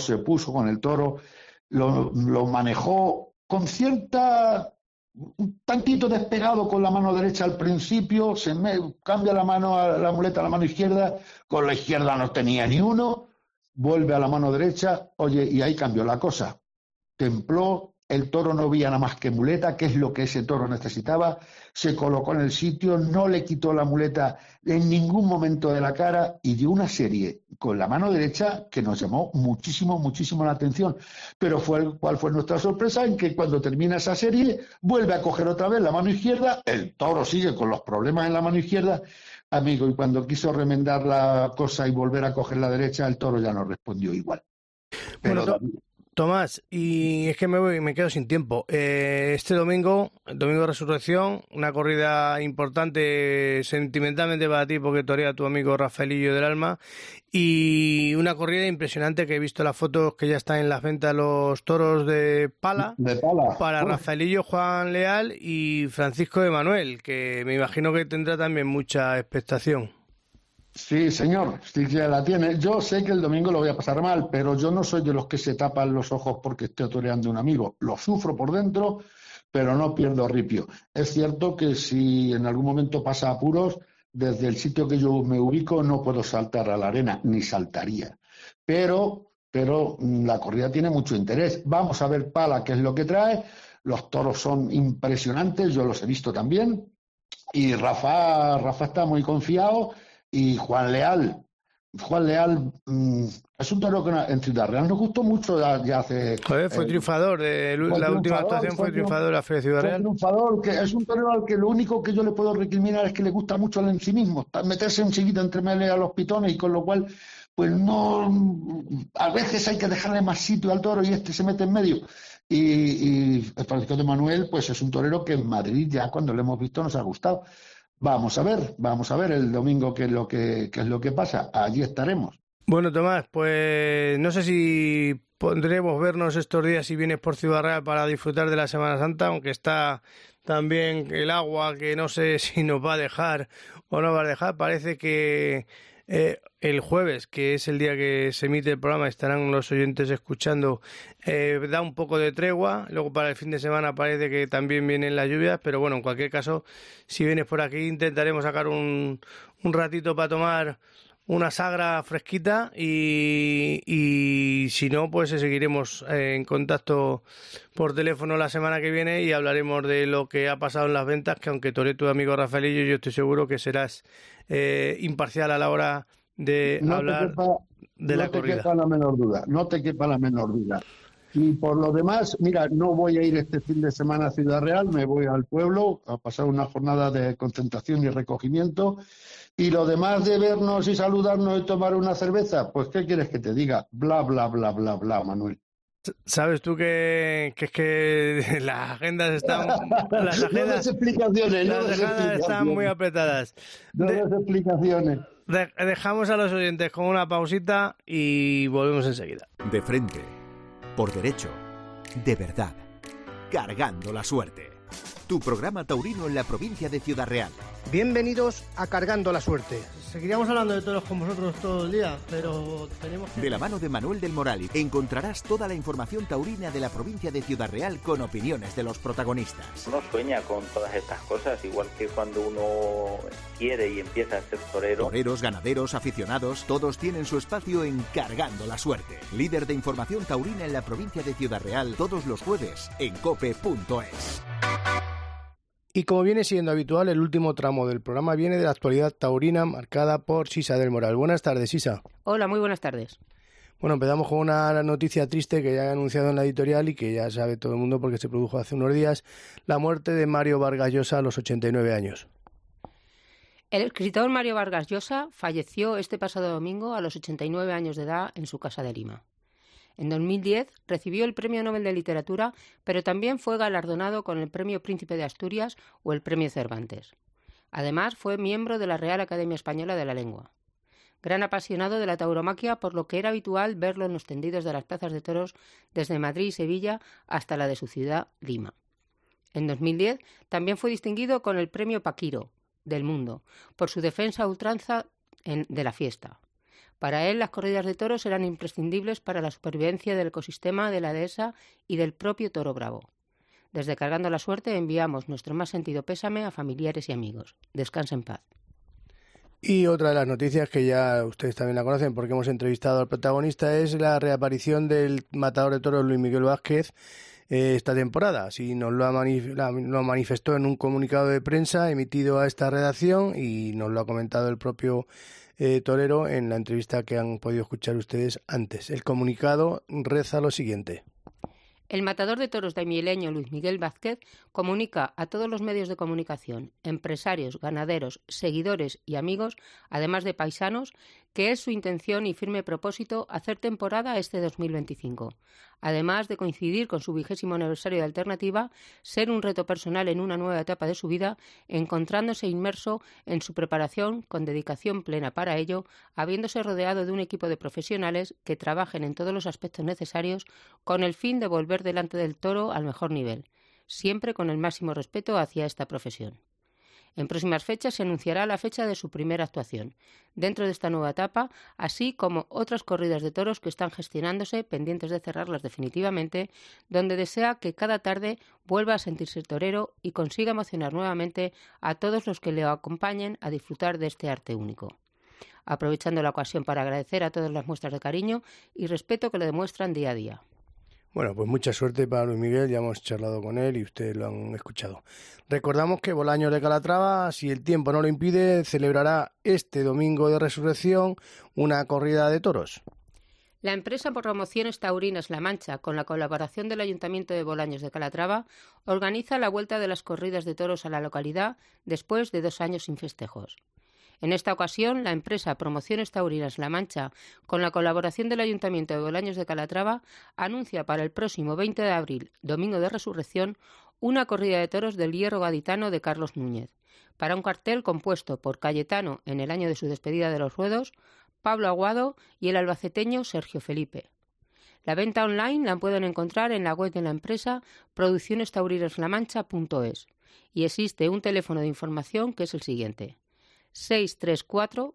lo manejó con un tantito despegado con la mano derecha al principio, cambia la muleta a la mano izquierda, con la izquierda no tenía ni uno, vuelve a la mano derecha, oye, y ahí cambió la cosa, templó. El toro no veía nada más que muleta, que es lo que ese toro necesitaba, se colocó en el sitio, no le quitó la muleta en ningún momento de la cara y dio una serie con la mano derecha que nos llamó muchísimo la atención. Pero ¿cuál fue nuestra sorpresa? En que cuando termina esa serie vuelve a coger otra vez la mano izquierda, el toro sigue con los problemas en la mano izquierda, amigo, y cuando quiso remendar la cosa y volver a coger la derecha, el toro ya no respondió igual. Pero Tomás, y es que me quedo sin tiempo. Este domingo de Resurrección, una corrida importante sentimentalmente para ti porque torea tu amigo Rafaelillo del Alma, y una corrida impresionante que he visto las fotos que ya están en las ventas, los toros de pala. Para Rafaelillo, Juan Leal y Francisco de Manuel, que me imagino que tendrá también mucha expectación. Sí, señor, sí que la tiene. Yo sé que el domingo lo voy a pasar mal, pero yo no soy de los que se tapan los ojos porque esté toreando un amigo. Lo sufro por dentro, pero no pierdo ripio. Es cierto que si en algún momento pasa apuros, desde el sitio que yo me ubico no puedo saltar a la arena, ni saltaría. Pero la corrida tiene mucho interés. Vamos a ver pala qué es lo que trae. Los toros son impresionantes, yo los he visto también. Y Rafa está muy confiado. Y Juan Leal es un toro que en Ciudad Real nos gustó mucho ya hace... fue triunfador, la última actuación fue triunfador de la Feria de Ciudad Real. Triunfador, que es un torero al que lo único que yo le puedo recriminar es que le gusta mucho el ensimismo, meterse enseguida entre melee a los pitones, y con lo cual, pues no... A veces hay que dejarle más sitio al toro y se mete en medio. Y Francisco de Manuel, pues es un torero que en Madrid ya cuando lo hemos visto nos ha gustado. Vamos a ver el domingo qué es lo que pasa. Allí estaremos. Bueno, Tomás, pues no sé si podremos vernos estos días si vienes por Ciudad Real para disfrutar de la Semana Santa, aunque está también el agua que no sé si nos va a dejar o no va a dejar. Parece que el jueves, que es el día que se emite el programa, estarán los oyentes escuchando, da un poco de tregua. Luego para el fin de semana parece que también vienen las lluvias, pero bueno, en cualquier caso, si vienes por aquí intentaremos sacar un ratito para tomar una sagra fresquita y si no, pues seguiremos en contacto por teléfono la semana que viene y hablaremos de lo que ha pasado en las ventas, que aunque toree tu amigo Rafaelillo, yo estoy seguro que serás imparcial a la hora de hablar de la corrida. No te quepa la menor duda, no te quepa la menor duda. Y por lo demás, mira, no voy a ir este fin de semana a Ciudad Real, me voy al pueblo a pasar una jornada de concentración y recogimiento. Y lo demás de vernos y saludarnos y tomar una cerveza, pues ¿qué quieres que te diga? Bla, bla, bla, bla, bla, Manuel. ¿Sabes tú que las agendas están... Las agendas están muy apretadas. No des explicaciones. Dejamos a los oyentes con una pausita y volvemos enseguida. De frente, por derecho, de verdad, cargando la suerte. Tu programa taurino en la provincia de Ciudad Real. Bienvenidos a Cargando la Suerte. Seguiríamos hablando de toros con vosotros todo el día, pero tenemos que... De la mano de Manuel del Moral encontrarás toda la información taurina de la provincia de Ciudad Real con opiniones de los protagonistas. Uno sueña con todas estas cosas, igual que cuando uno quiere y empieza a ser torero. Toreros, ganaderos, aficionados, todos tienen su espacio en Cargando la Suerte. Líder de información taurina en la provincia de Ciudad Real, todos los jueves en cope.es. Y como viene siendo habitual, el último tramo del programa viene de la actualidad taurina marcada por Sisa del Moral. Buenas tardes, Sisa. Hola, muy buenas tardes. Bueno, empezamos con una noticia triste que ya he anunciado en la editorial y que ya sabe todo el mundo porque se produjo hace unos días, la muerte de Mario Vargas Llosa a los 89 años. El escritor Mario Vargas Llosa falleció este pasado domingo a los 89 años de edad en su casa de Lima. En 2010 recibió el Premio Nobel de Literatura, pero también fue galardonado con el Premio Príncipe de Asturias o el Premio Cervantes. Además, fue miembro de la Real Academia Española de la Lengua. Gran apasionado de la tauromaquia, por lo que era habitual verlo en los tendidos de las plazas de toros desde Madrid y Sevilla hasta la de su ciudad, Lima. En 2010 también fue distinguido con el Premio Paquiro del Mundo por su defensa a ultranza de la fiesta. Para él, las corridas de toros eran imprescindibles para la supervivencia del ecosistema de la dehesa y del propio toro bravo. Desde Cargando la Suerte enviamos nuestro más sentido pésame a familiares y amigos. Descanse en paz. Y otra de las noticias que ya ustedes también la conocen porque hemos entrevistado al protagonista es la reaparición del matador de toros Luis Miguel Vázquez esta temporada. Así nos lo manifestó en un comunicado de prensa emitido a esta redacción y nos lo ha comentado el propio torero en la entrevista que han podido escuchar ustedes antes. El comunicado reza lo siguiente. El matador de toros daimieleño Luis Miguel Vázquez comunica a todos los medios de comunicación, empresarios, ganaderos, seguidores y amigos, además de paisanos, que es su intención y firme propósito hacer temporada este 2025. Además de coincidir con su 20º aniversario de Alternativa, ser un reto personal en una nueva etapa de su vida, encontrándose inmerso en su preparación con dedicación plena para ello, habiéndose rodeado de un equipo de profesionales que trabajen en todos los aspectos necesarios con el fin de volver delante del toro al mejor nivel, siempre con el máximo respeto hacia esta profesión. En próximas fechas se anunciará la fecha de su primera actuación dentro de esta nueva etapa, así como otras corridas de toros que están gestionándose, pendientes de cerrarlas definitivamente, donde desea que cada tarde vuelva a sentirse torero y consiga emocionar nuevamente a todos los que le acompañen a disfrutar de este arte único. Aprovechando la ocasión para agradecer a todas las muestras de cariño y respeto que le demuestran día a día. Bueno, pues mucha suerte para Luis Miguel, ya hemos charlado con él y ustedes lo han escuchado. Recordamos que Bolaños de Calatrava, si el tiempo no lo impide, celebrará este domingo de Resurrección una corrida de toros. La empresa Promociones Taurinas La Mancha, con la colaboración del Ayuntamiento de Bolaños de Calatrava, organiza la vuelta de las corridas de toros a la localidad después de 2 años sin festejos. En esta ocasión, la empresa Promociones Taurinas La Mancha, con la colaboración del Ayuntamiento de Bolaños de Calatrava, anuncia para el próximo 20 de abril, Domingo de Resurrección, una corrida de toros del hierro gaditano de Carlos Núñez, para un cartel compuesto por Cayetano en el año de su despedida de los ruedos, Pablo Aguado y el albaceteño Sergio Felipe. La venta online la pueden encontrar en la web de la empresa produccionestaurineslamancha.es y existe un teléfono de información que es el siguiente: 634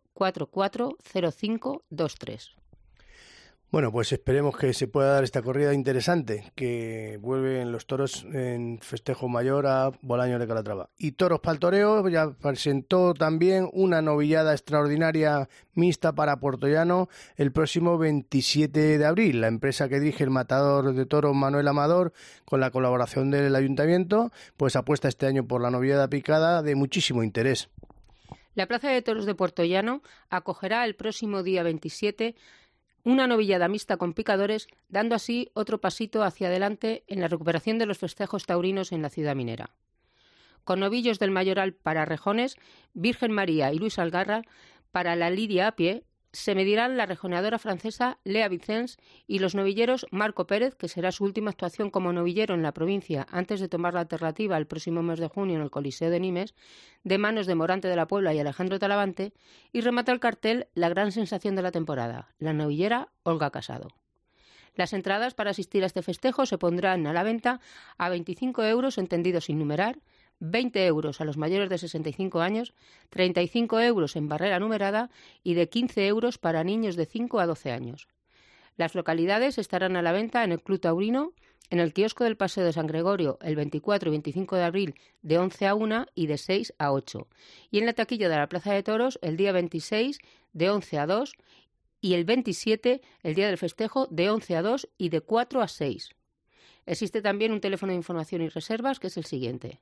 440523. Bueno, pues esperemos que se pueda dar esta corrida interesante, que vuelven los toros en festejo mayor a Bolaños de Calatrava. Y Toros para el Toreo ya presentó también una novillada extraordinaria mixta para Puertollano el próximo 27 de abril. La empresa que dirige el matador de toros Manuel Amador, con la colaboración del Ayuntamiento, pues apuesta este año por la novillada picada de muchísimo interés. La Plaza de Toros de Puertollano acogerá el próximo día 27 una novillada mixta con picadores, dando así otro pasito hacia adelante en la recuperación de los festejos taurinos en la ciudad minera. Con novillos del Mayoral para rejones, Virgen María y Luis Algarra para la lidia a pie, se medirán la rejoneadora francesa Lea Vicens y los novilleros Marco Pérez, que será su última actuación como novillero en la provincia antes de tomar la alternativa el próximo mes de junio en el Coliseo de Nimes, de manos de Morante de la Puebla y Alejandro Talavante, y remata el cartel la gran sensación de la temporada, la novillera Olga Casado. Las entradas para asistir a este festejo se pondrán a la venta a 25 euros entendidos sin numerar, 20 euros a los mayores de 65 años, 35 euros en barrera numerada y de 15 euros para niños de 5 a 12 años. Las localidades estarán a la venta en el Club Taurino, en el kiosco del Paseo de San Gregorio el 24 y 25 de abril de 11 a 1 y de 6 a 8, y en la taquilla de la Plaza de Toros el día 26 de 11 a 2 y el 27, el día del festejo, de 11 a 2 y de 4 a 6. Existe también un teléfono de información y reservas que es el siguiente: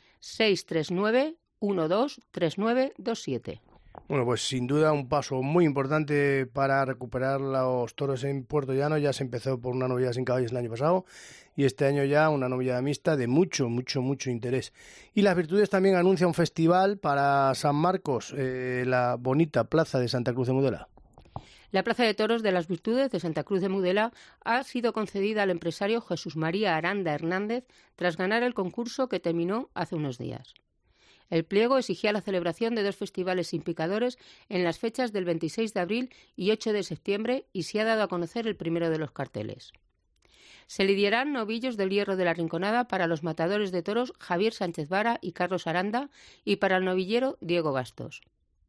639-123927. Bueno, pues sin duda un paso muy importante para recuperar los toros en Puertollano. Ya se empezó por una novillada sin caballos el año pasado y este año ya una novillada mixta de mucho interés. Y Las Virtudes también anuncia un festival para San Marcos, la bonita plaza de Santa Cruz de Mudela. La Plaza de Toros de Las Virtudes de Santa Cruz de Mudela ha sido concedida al empresario Jesús María Aranda Hernández tras ganar el concurso que terminó hace unos días. El pliego exigía la celebración de 2 festivales sin picadores en las fechas del 26 de abril y 8 de septiembre y se ha dado a conocer el primero de los carteles. Se lidiarán novillos del Hierro de la Rinconada para los matadores de toros Javier Sánchez Vara y Carlos Aranda y para el novillero Diego Bastos.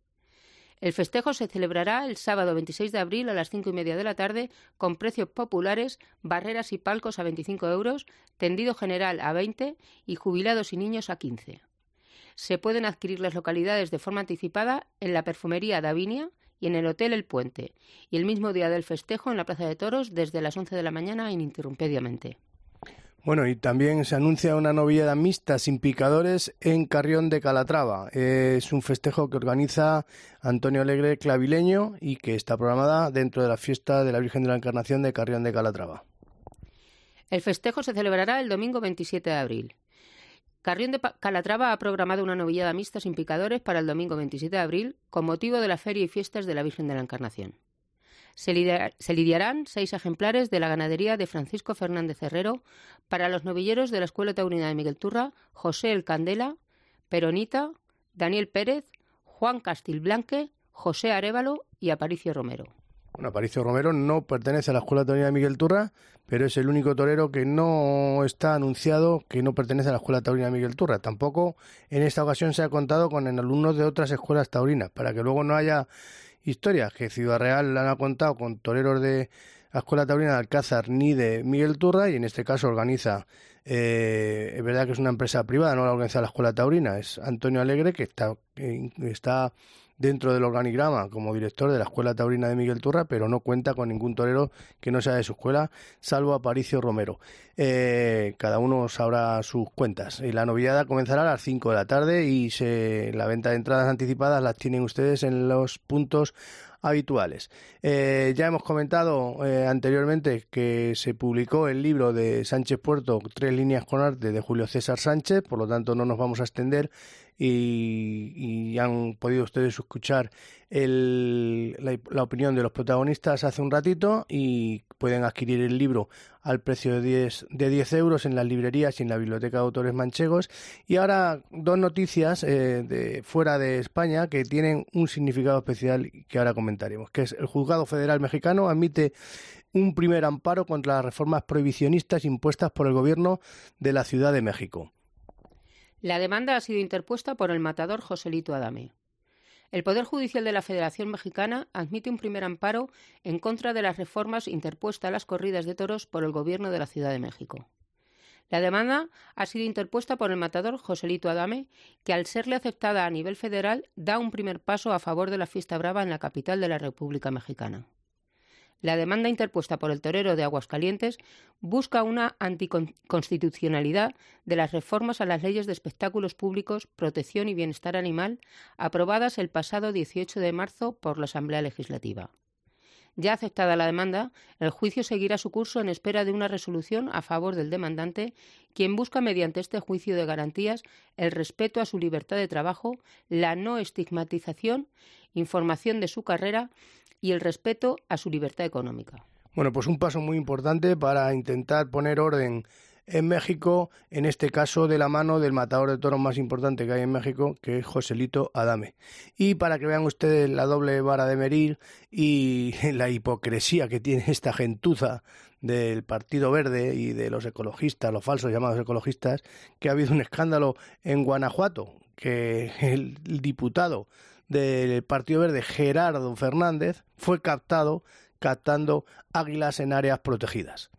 El festejo se celebrará el sábado 26 de abril a las 5:30 de la tarde con precios populares, barreras y palcos a 25 euros, tendido general a 20 y jubilados y niños a 15. Se pueden adquirir las localidades de forma anticipada en la Perfumería Davinia y en el Hotel El Puente, y el mismo día del festejo en la Plaza de Toros desde las 11 de la mañana ininterrumpidamente. Bueno, y también se anuncia una novillada mixta sin picadores en Carrión de Calatrava. Es un festejo que organiza Antonio Alegre Clavileño y que está programada dentro de la fiesta de la Virgen de la Encarnación de Carrión de Calatrava. El festejo se celebrará el domingo 27 de abril. Carrión de Calatrava ha programado una novillada mixta sin picadores para el domingo 27 de abril con motivo de la Feria y Fiestas de la Virgen de la Encarnación. Se lidiarán 6 ejemplares de la ganadería de Francisco Fernández Herrero para los novilleros de la Escuela Taurina de Miguel Turra, José El Candela, Peronita, Daniel Pérez, Juan Castilblanque, José Arévalo y Aparicio Romero. Bueno, Aparicio Romero no pertenece a la Escuela Taurina de Miguel Turra, pero es el único torero que no está anunciado que no pertenece a la Escuela Taurina de Miguel Turra. Tampoco en esta ocasión se ha contado con alumnos de otras escuelas taurinas, para que luego no haya historias que Ciudad Real han contado con toreros de la Escuela Taurina de Alcázar ni de Miguel Turra, y en este caso organiza, es verdad que es una empresa privada, no la organiza la Escuela Taurina, es Antonio Alegre, que está dentro del organigrama como director de la Escuela Taurina de Miguel Turra, pero no cuenta con ningún torero que no sea de su escuela, salvo Aparicio Romero. Cada uno sabrá sus cuentas. Y la novillada comenzará a las 5 de la tarde y la venta de entradas anticipadas las tienen ustedes en los puntos habituales. Ya hemos comentado anteriormente que se publicó el libro de Sánchez Puerto, 3 líneas con arte, de Julio César Sánchez, por lo tanto no nos vamos a extender y han podido ustedes escuchar la opinión de los protagonistas hace un ratito, y pueden adquirir el libro al precio de 10 euros en las librerías y en la Biblioteca de Autores Manchegos. Y ahora 2 noticias de fuera de España que tienen un significado especial que ahora comentaremos, que es: el Juzgado Federal Mexicano admite un primer amparo contra las reformas prohibicionistas impuestas por el gobierno de la Ciudad de México. La demanda ha sido interpuesta por el matador Joselito Adame. El Poder Judicial de la Federación Mexicana admite un primer amparo en contra de las reformas interpuestas a las corridas de toros por el Gobierno de la Ciudad de México. La demanda ha sido interpuesta por el matador Joselito Adame, que al serle aceptada a nivel federal da un primer paso a favor de la fiesta brava en la capital de la República Mexicana. La demanda interpuesta por el torero de Aguascalientes busca una anticonstitucionalidad de las reformas a las leyes de espectáculos públicos, protección y bienestar animal aprobadas el pasado 18 de marzo por la Asamblea Legislativa. Ya aceptada la demanda, el juicio seguirá su curso en espera de una resolución a favor del demandante, quien busca mediante este juicio de garantías el respeto a su libertad de trabajo, la no estigmatización, información de su carrera y el respeto a su libertad económica. Bueno, pues un paso muy importante para intentar poner orden en México, en este caso de la mano del matador de toros más importante que hay en México, que es Joselito Adame. Y para que vean ustedes la doble vara de medir y la hipocresía que tiene esta gentuza del Partido Verde y de los ecologistas, los falsos llamados ecologistas, que ha habido un escándalo en Guanajuato, que el diputado del Partido Verde, Gerardo Fernández, fue captando águilas en áreas protegidas.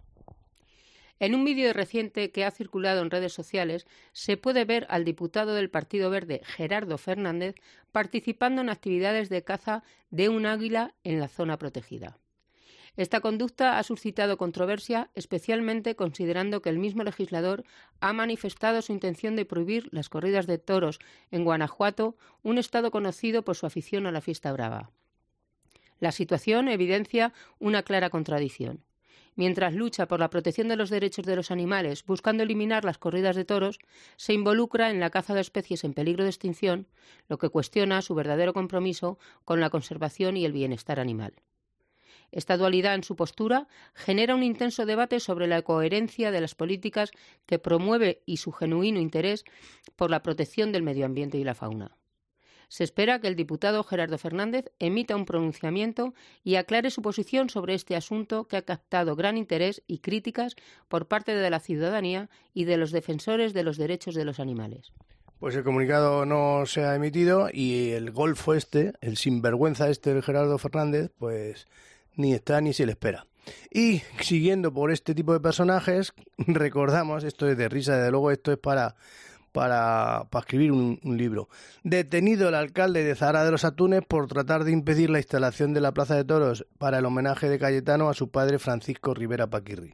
En un vídeo reciente que ha circulado en redes sociales se puede ver al diputado del Partido Verde, Gerardo Fernández, participando en actividades de caza de un águila en la zona protegida. Esta conducta ha suscitado controversia, especialmente considerando que el mismo legislador ha manifestado su intención de prohibir las corridas de toros en Guanajuato, un estado conocido por su afición a la fiesta brava. La situación evidencia una clara contradicción. Mientras lucha por la protección de los derechos de los animales, buscando eliminar las corridas de toros, se involucra en la caza de especies en peligro de extinción, lo que cuestiona su verdadero compromiso con la conservación y el bienestar animal. Esta dualidad en su postura genera un intenso debate sobre la coherencia de las políticas que promueve y su genuino interés por la protección del medio ambiente y la fauna. Se espera que el diputado Gerardo Fernández emita un pronunciamiento y aclare su posición sobre este asunto que ha captado gran interés y críticas por parte de la ciudadanía y de los defensores de los derechos de los animales. Pues el comunicado no se ha emitido y el golfo el sinvergüenza de Gerardo Fernández, pues ni está ni se le espera. Y siguiendo por este tipo de personajes, recordamos, esto es de risa, desde luego esto es para escribir un libro. Detenido el alcalde de Zahara de los Atunes por tratar de impedir la instalación de la Plaza de Toros para el homenaje de Cayetano a su padre Francisco Rivera Paquirri.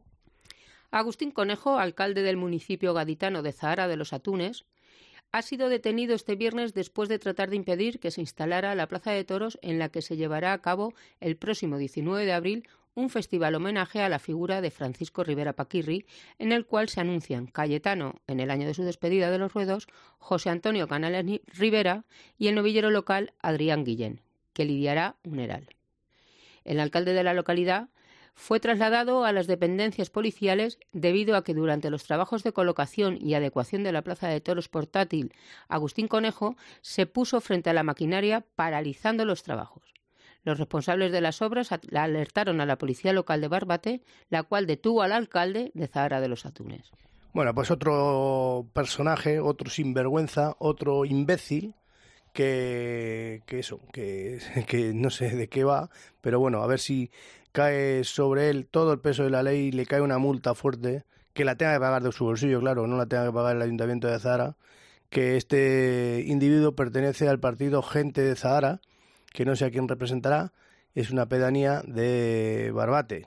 Agustín Conejo, alcalde del municipio gaditano de Zahara de los Atunes, ha sido detenido este viernes después de tratar de impedir que se instalara la Plaza de Toros en la que se llevará a cabo el próximo 19 de abril un festival homenaje a la figura de Francisco Rivera Paquirri, en el cual se anuncian Cayetano en el año de su despedida de los ruedos, José Antonio Canales Rivera y el novillero local Adrián Guillén, que lidiará un heral. El alcalde de la localidad fue trasladado a las dependencias policiales debido a que durante los trabajos de colocación y adecuación de la Plaza de Toros portátil, Agustín Conejo se puso frente a la maquinaria paralizando los trabajos. Los responsables de las obras alertaron a la policía local de Barbate, la cual detuvo al alcalde de Zahara de los Atunes. Bueno, pues otro personaje, otro sinvergüenza, otro imbécil, que no sé de qué va, pero bueno, a ver si cae sobre él todo el peso de la ley y le cae una multa fuerte, que la tenga que pagar de su bolsillo, claro, no la tenga que pagar el Ayuntamiento de Zahara, que este individuo pertenece al partido Gente de Zahara, que no sé a quién representará, es una pedanía de Barbate.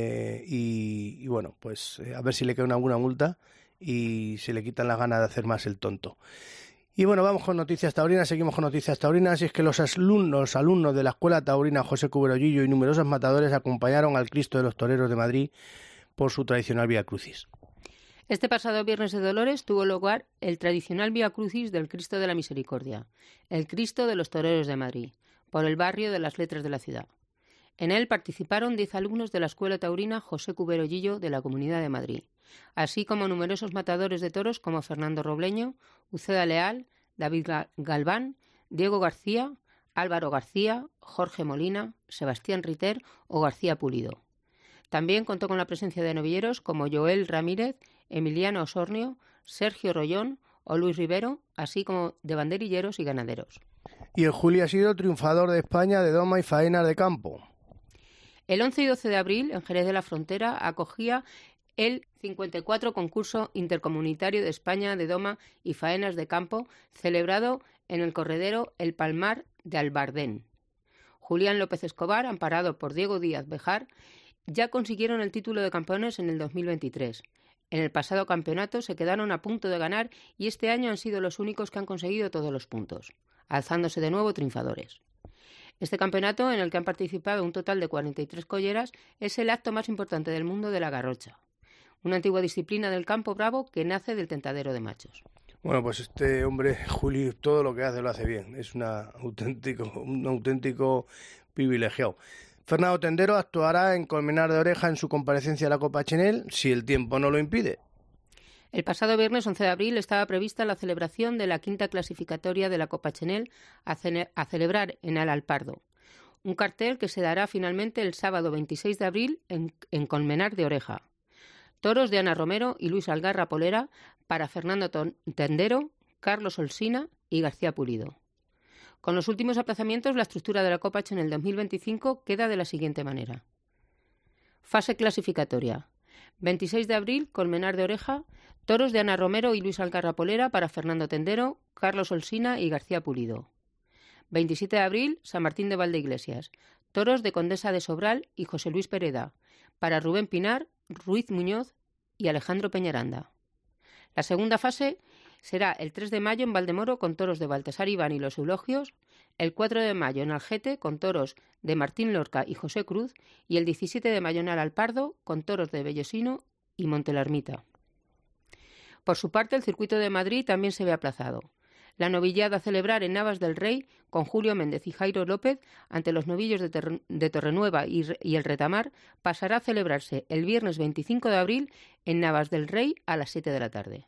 Y bueno, pues a ver si le cae alguna multa y se le quitan las ganas de hacer más el tonto. Y bueno, vamos con noticias taurinas, seguimos con noticias taurinas, y es que los alumnos de la Escuela Taurina José Cuberollillo y numerosos matadores acompañaron al Cristo de los Toreros de Madrid por su tradicional Vía Crucis. Este pasado Viernes de Dolores tuvo lugar el tradicional Vía Crucis del Cristo de la Misericordia, el Cristo de los Toreros de Madrid, por el barrio de las Letras de la ciudad. En él participaron 10 alumnos de la Escuela Taurina José Cuberollillo de la Comunidad de Madrid, así como numerosos matadores de toros como Fernando Robleño, Uceda Leal, David Galván, Diego García, Álvaro García, Jorge Molina, Sebastián Riter o García Pulido. También contó con la presencia de novilleros como Joel Ramírez, Emiliano Osornio, Sergio Rollón o Luis Rivero, así como de banderilleros y ganaderos. Y el Juli ha sido triunfador de España de doma y faenas de campo. El 11 y 12 de abril, en Jerez de la Frontera, acogía el 54 concurso intercomunitario de España de doma y faenas de campo, celebrado en el corredero El Palmar de Albardén. Julián López Escobar, amparado por Diego Díaz Bejar, ya consiguieron el título de campeones en el 2023. En el pasado campeonato se quedaron a punto de ganar y este año han sido los únicos que han conseguido todos los puntos, alzándose de nuevo triunfadores. Este campeonato, en el que han participado un total de 43 colleras, es el acto más importante del mundo de la garrocha, una antigua disciplina del campo bravo que nace del tentadero de machos. Bueno, pues este hombre, Juli, todo lo que hace lo hace bien. Es un auténtico privilegiado. Fernando Tendero actuará en Colmenar de Oreja en su comparecencia a la Copa Chenel, si el tiempo no lo impide. El pasado viernes 11 de abril estaba prevista la celebración de la quinta clasificatoria de la Copa Chenel a celebrar en Alalpardo. Un cartel que se dará finalmente el sábado 26 de abril en Colmenar de Oreja. Toros de Ana Romero y Luis Algarra Polera para Fernando Tendero, Carlos Olsina y García Pulido. Con los últimos aplazamientos, la estructura de la Copa Chenel 2025 queda de la siguiente manera. Fase clasificatoria. 26 de abril, Colmenar de Oreja, toros de Ana Romero y Luis Algarra Polera para Fernando Tendero, Carlos Olsina y García Pulido. 27 de abril, San Martín de Valdeiglesias, toros de Condesa de Sobral y José Luis Pereda para Rubén Pinar, Ruiz Muñoz y Alejandro Peñaranda. La segunda fase será el 3 de mayo en Valdemoro con toros de Baltasar Iván y los Eulogios, el 4 de mayo en Algete con toros de Martín Lorca y José Cruz y el 17 de mayo en Alalpardo con toros de Bellosino y Montelarmita. Por su parte, el circuito de Madrid también se ve aplazado. La novillada a celebrar en Navas del Rey con Julio Méndez y Jairo López ante los novillos de Torrenueva y el Retamar pasará a celebrarse el viernes 25 de abril en Navas del Rey a las 7 de la tarde.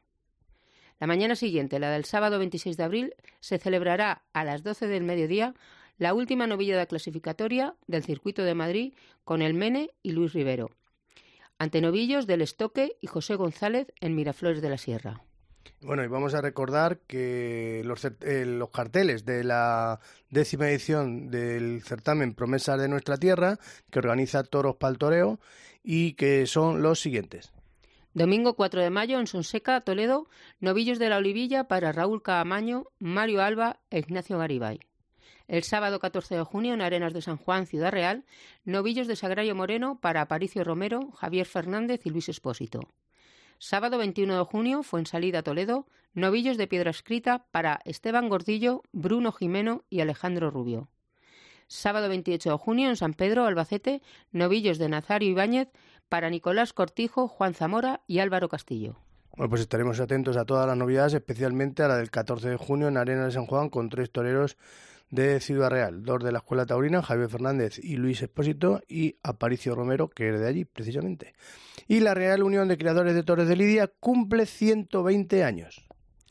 La mañana siguiente, la del sábado 26 de abril, se celebrará a las 12 del mediodía la última novillada clasificatoria del circuito de Madrid con El Mene y Luis Rivero, ante novillos del Estoque y José González en Miraflores de la Sierra. Bueno, y vamos a recordar que los carteles de la 10ª edición del certamen Promesas de Nuestra Tierra, que organiza Toros pa'l Toreo, y que son los siguientes. Domingo 4 de mayo en Sonseca, Toledo, novillos de la Olivilla para Raúl Caamaño, Mario Alba e Ignacio Garibay. El sábado 14 de junio en Arenas de San Juan, Ciudad Real, novillos de Sagrario Moreno para Aparicio Romero, Javier Fernández y Luis Espósito. Sábado 21 de junio, Fuensalida, Toledo, novillos de Piedra Escrita para Esteban Gordillo, Bruno Jimeno y Alejandro Rubio. Sábado 28 de junio, en San Pedro, Albacete, novillos de Nazario Ibáñez para Nicolás Cortijo, Juan Zamora y Álvaro Castillo. Bueno, pues estaremos atentos a todas las novedades, especialmente a la del 14 de junio en Arenas de San Juan con 3 toreros de Ciudad Real, 2 de la Escuela Taurina, Javier Fernández y Luis Espósito, y Aparicio Romero, que es de allí, precisamente. Y la Real Unión de Criadores de Toros de Lidia cumple 120 años.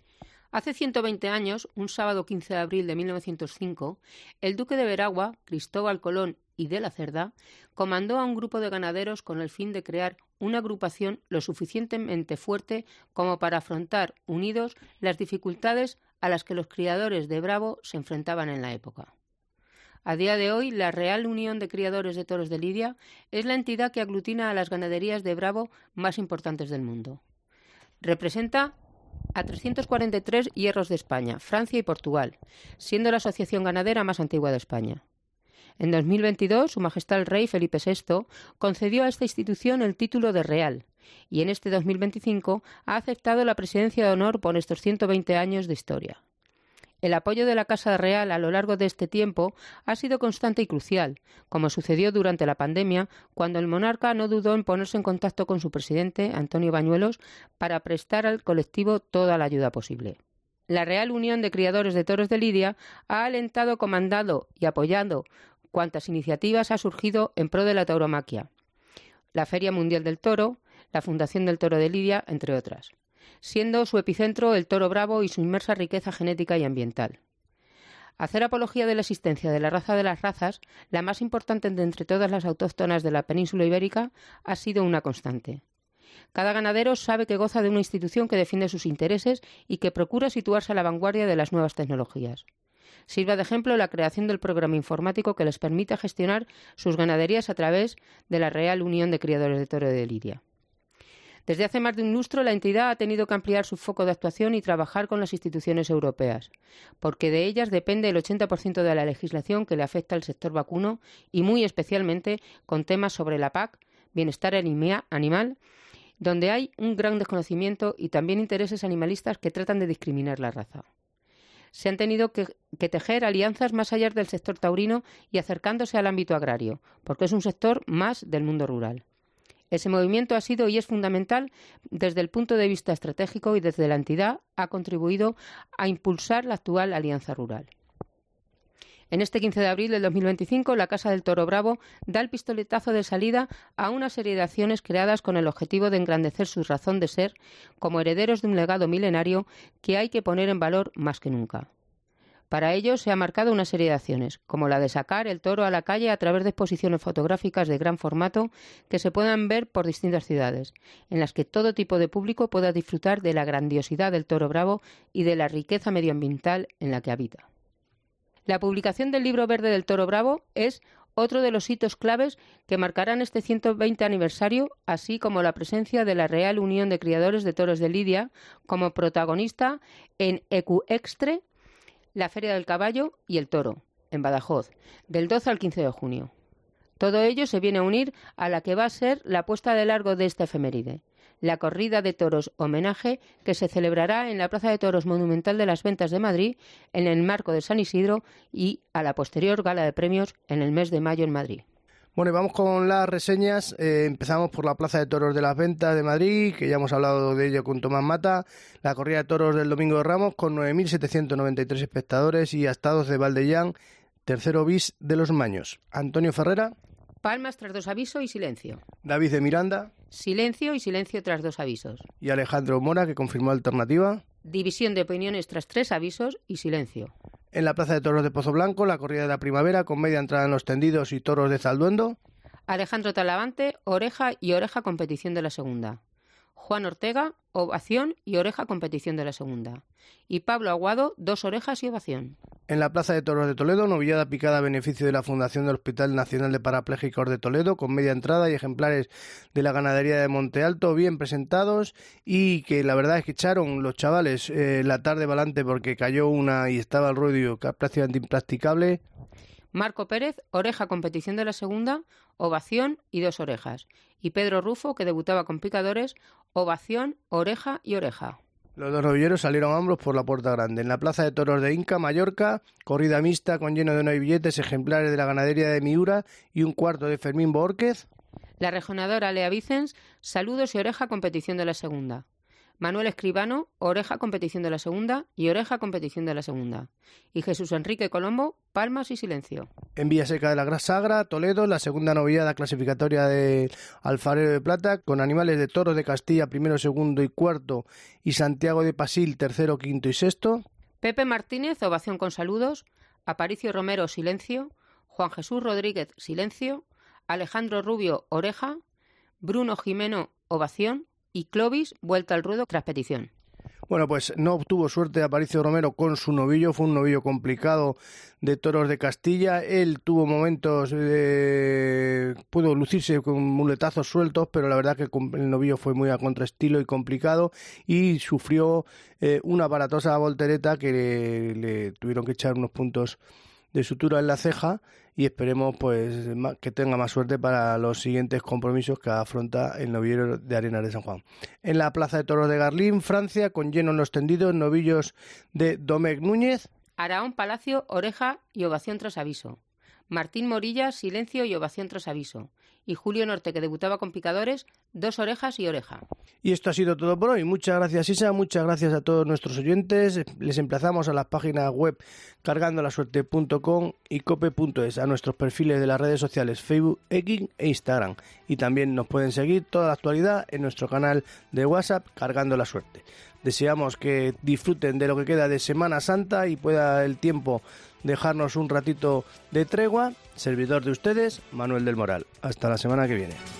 Hace 120 años, un sábado 15 de abril de 1905, el duque de Veragua, Cristóbal Colón y de la Cerda, comandó a un grupo de ganaderos con el fin de crear una agrupación lo suficientemente fuerte como para afrontar, unidos, las dificultades a las que los criadores de Bravo se enfrentaban en la época. A día de hoy, la Real Unión de Criadores de Toros de Lidia es la entidad que aglutina a las ganaderías de Bravo más importantes del mundo. Representa a 343 hierros de España, Francia y Portugal, siendo la asociación ganadera más antigua de España. En 2022, Su Majestad el Rey Felipe VI concedió a esta institución el título de Real y en este 2025 ha aceptado la presidencia de honor por estos 120 años de historia. El apoyo de la Casa Real a lo largo de este tiempo ha sido constante y crucial, como sucedió durante la pandemia, cuando el monarca no dudó en ponerse en contacto con su presidente, Antonio Bañuelos, para prestar al colectivo toda la ayuda posible. La Real Unión de Criadores de Toros de Lidia ha alentado, comandado y apoyado cuantas iniciativas ha surgido en pro de la tauromaquia, la Feria Mundial del Toro, la Fundación del Toro de Lidia, entre otras, siendo su epicentro el toro bravo y su inmersa riqueza genética y ambiental. Hacer apología de la existencia de la raza de las razas, la más importante de entre todas las autóctonas de la península ibérica, ha sido una constante. Cada ganadero sabe que goza de una institución que defiende sus intereses y que procura situarse a la vanguardia de las nuevas tecnologías. Sirva de ejemplo la creación del programa informático que les permite gestionar sus ganaderías a través de la Real Unión de Criadores de Toro de Lidia. Desde hace más de un lustro, la entidad ha tenido que ampliar su foco de actuación y trabajar con las instituciones europeas, porque de ellas depende el 80% de la legislación que le afecta al sector vacuno y muy especialmente con temas sobre la PAC, bienestar animal, donde hay un gran desconocimiento y también intereses animalistas que tratan de discriminar la raza. Se han tenido que tejer alianzas más allá del sector taurino y acercándose al ámbito agrario, porque es un sector más del mundo rural. Ese movimiento ha sido y es fundamental desde el punto de vista estratégico y desde la entidad ha contribuido a impulsar la actual alianza rural. En este 15 de abril del 2025, la Casa del Toro Bravo da el pistoletazo de salida a una serie de acciones creadas con el objetivo de engrandecer su razón de ser como herederos de un legado milenario que hay que poner en valor más que nunca. Para ello se ha marcado una serie de acciones, como la de sacar el toro a la calle a través de exposiciones fotográficas de gran formato que se puedan ver por distintas ciudades, en las que todo tipo de público pueda disfrutar de la grandiosidad del toro bravo y de la riqueza medioambiental en la que habita. La publicación del Libro Verde del Toro Bravo es otro de los hitos claves que marcarán este 120 aniversario, así como la presencia de la Real Unión de Criadores de Toros de Lidia como protagonista en Ecuextre, la Feria del Caballo y el Toro, en Badajoz, del 12 al 15 de junio. Todo ello se viene a unir a la que va a ser la puesta de largo de esta efeméride, la corrida de toros homenaje que se celebrará en la Plaza de Toros Monumental de las Ventas de Madrid en el marco de San Isidro y a la posterior gala de premios en el mes de mayo en Madrid. Bueno, y vamos con las reseñas. Empezamos por la Plaza de Toros de las Ventas de Madrid, que ya hemos hablado de ello con Tomás Mata. La corrida de toros del Domingo de Ramos con 9.793 espectadores y astados de Valdellán, tercero bis de los Maños. Antonio Ferrera. Palmas tras 2 avisos y silencio. David de Miranda. Silencio y silencio tras 2 avisos. Y Alejandro Mora, que confirmó alternativa. División de opiniones tras 3 avisos y silencio. En la Plaza de Toros de Pozo Blanco, la corrida de la primavera con media entrada en los tendidos y toros de Zalduendo. Alejandro Talavante, oreja y oreja competición de la segunda. Juan Ortega, ovación y oreja competición de la segunda. Y Pablo Aguado, 2 orejas y ovación. En la Plaza de Toros de Toledo, novillada picada a beneficio de la Fundación del Hospital Nacional de Parapléjicos de Toledo, con media entrada y ejemplares de la ganadería de Monte Alto, bien presentados, y que la verdad es que echaron los chavales la tarde para adelante porque cayó una y estaba el ruedo prácticamente impracticable. Marco Pérez, oreja competición de la segunda, ovación y 2 orejas. Y Pedro Rufo, que debutaba con picadores, ovación, oreja y oreja. Los 2 novilleros salieron ambos por la puerta grande. En la Plaza de Toros de Inca, Mallorca, corrida mixta con lleno de 9 billetes, ejemplares de la ganadería de Miura y un cuarto de Fermín Borquez. La rejonadora Lea Vicens, saludos y oreja competición de la segunda. Manuel Escribano, oreja competición de la segunda y oreja competición de la segunda. Y Jesús Enrique Colombo, palmas y silencio. En Villaseca de la Sagra, Toledo, la segunda novillada clasificatoria de Alfarero de Plata, con animales de Toros de Castilla, primero, segundo y cuarto, y Santiago de Pasil, tercero, quinto y sexto. Pepe Martínez, ovación con saludos. Aparicio Romero, silencio. Juan Jesús Rodríguez, silencio. Alejandro Rubio, oreja. Bruno Jimeno, ovación. Y Clovis, vuelta al ruedo tras petición. Bueno, pues no obtuvo suerte Aparicio Romero con su novillo, fue un novillo complicado de Toros de Castilla. Él tuvo momentos, pudo lucirse con muletazos sueltos, pero la verdad que el novillo fue muy a contraestilo y complicado y sufrió una aparatosa voltereta que le tuvieron que echar unos puntos de sutura en la ceja y esperemos pues que tenga más suerte para los siguientes compromisos que afronta el novillero de Arenas de San Juan. En la Plaza de Toros de Garlín, Francia, con lleno en los tendidos, novillos de Domecq Núñez. Araón Palacio, oreja y ovación tras aviso. Martín Morilla, silencio y ovación tras aviso. Y Julio Norte, que debutaba con picadores, 2 orejas y oreja. Y esto ha sido todo por hoy. Muchas gracias, Isa. Muchas gracias a todos nuestros oyentes. Les emplazamos a las páginas web cargandoLaSuerte.com y cope.es, a nuestros perfiles de las redes sociales Facebook, X e Instagram. Y también nos pueden seguir toda la actualidad en nuestro canal de WhatsApp Cargando la Suerte. Deseamos que disfruten de lo que queda de Semana Santa y pueda el tiempo dejarnos un ratito de tregua. Servidor de ustedes, Manuel del Moral. Hasta la semana que viene.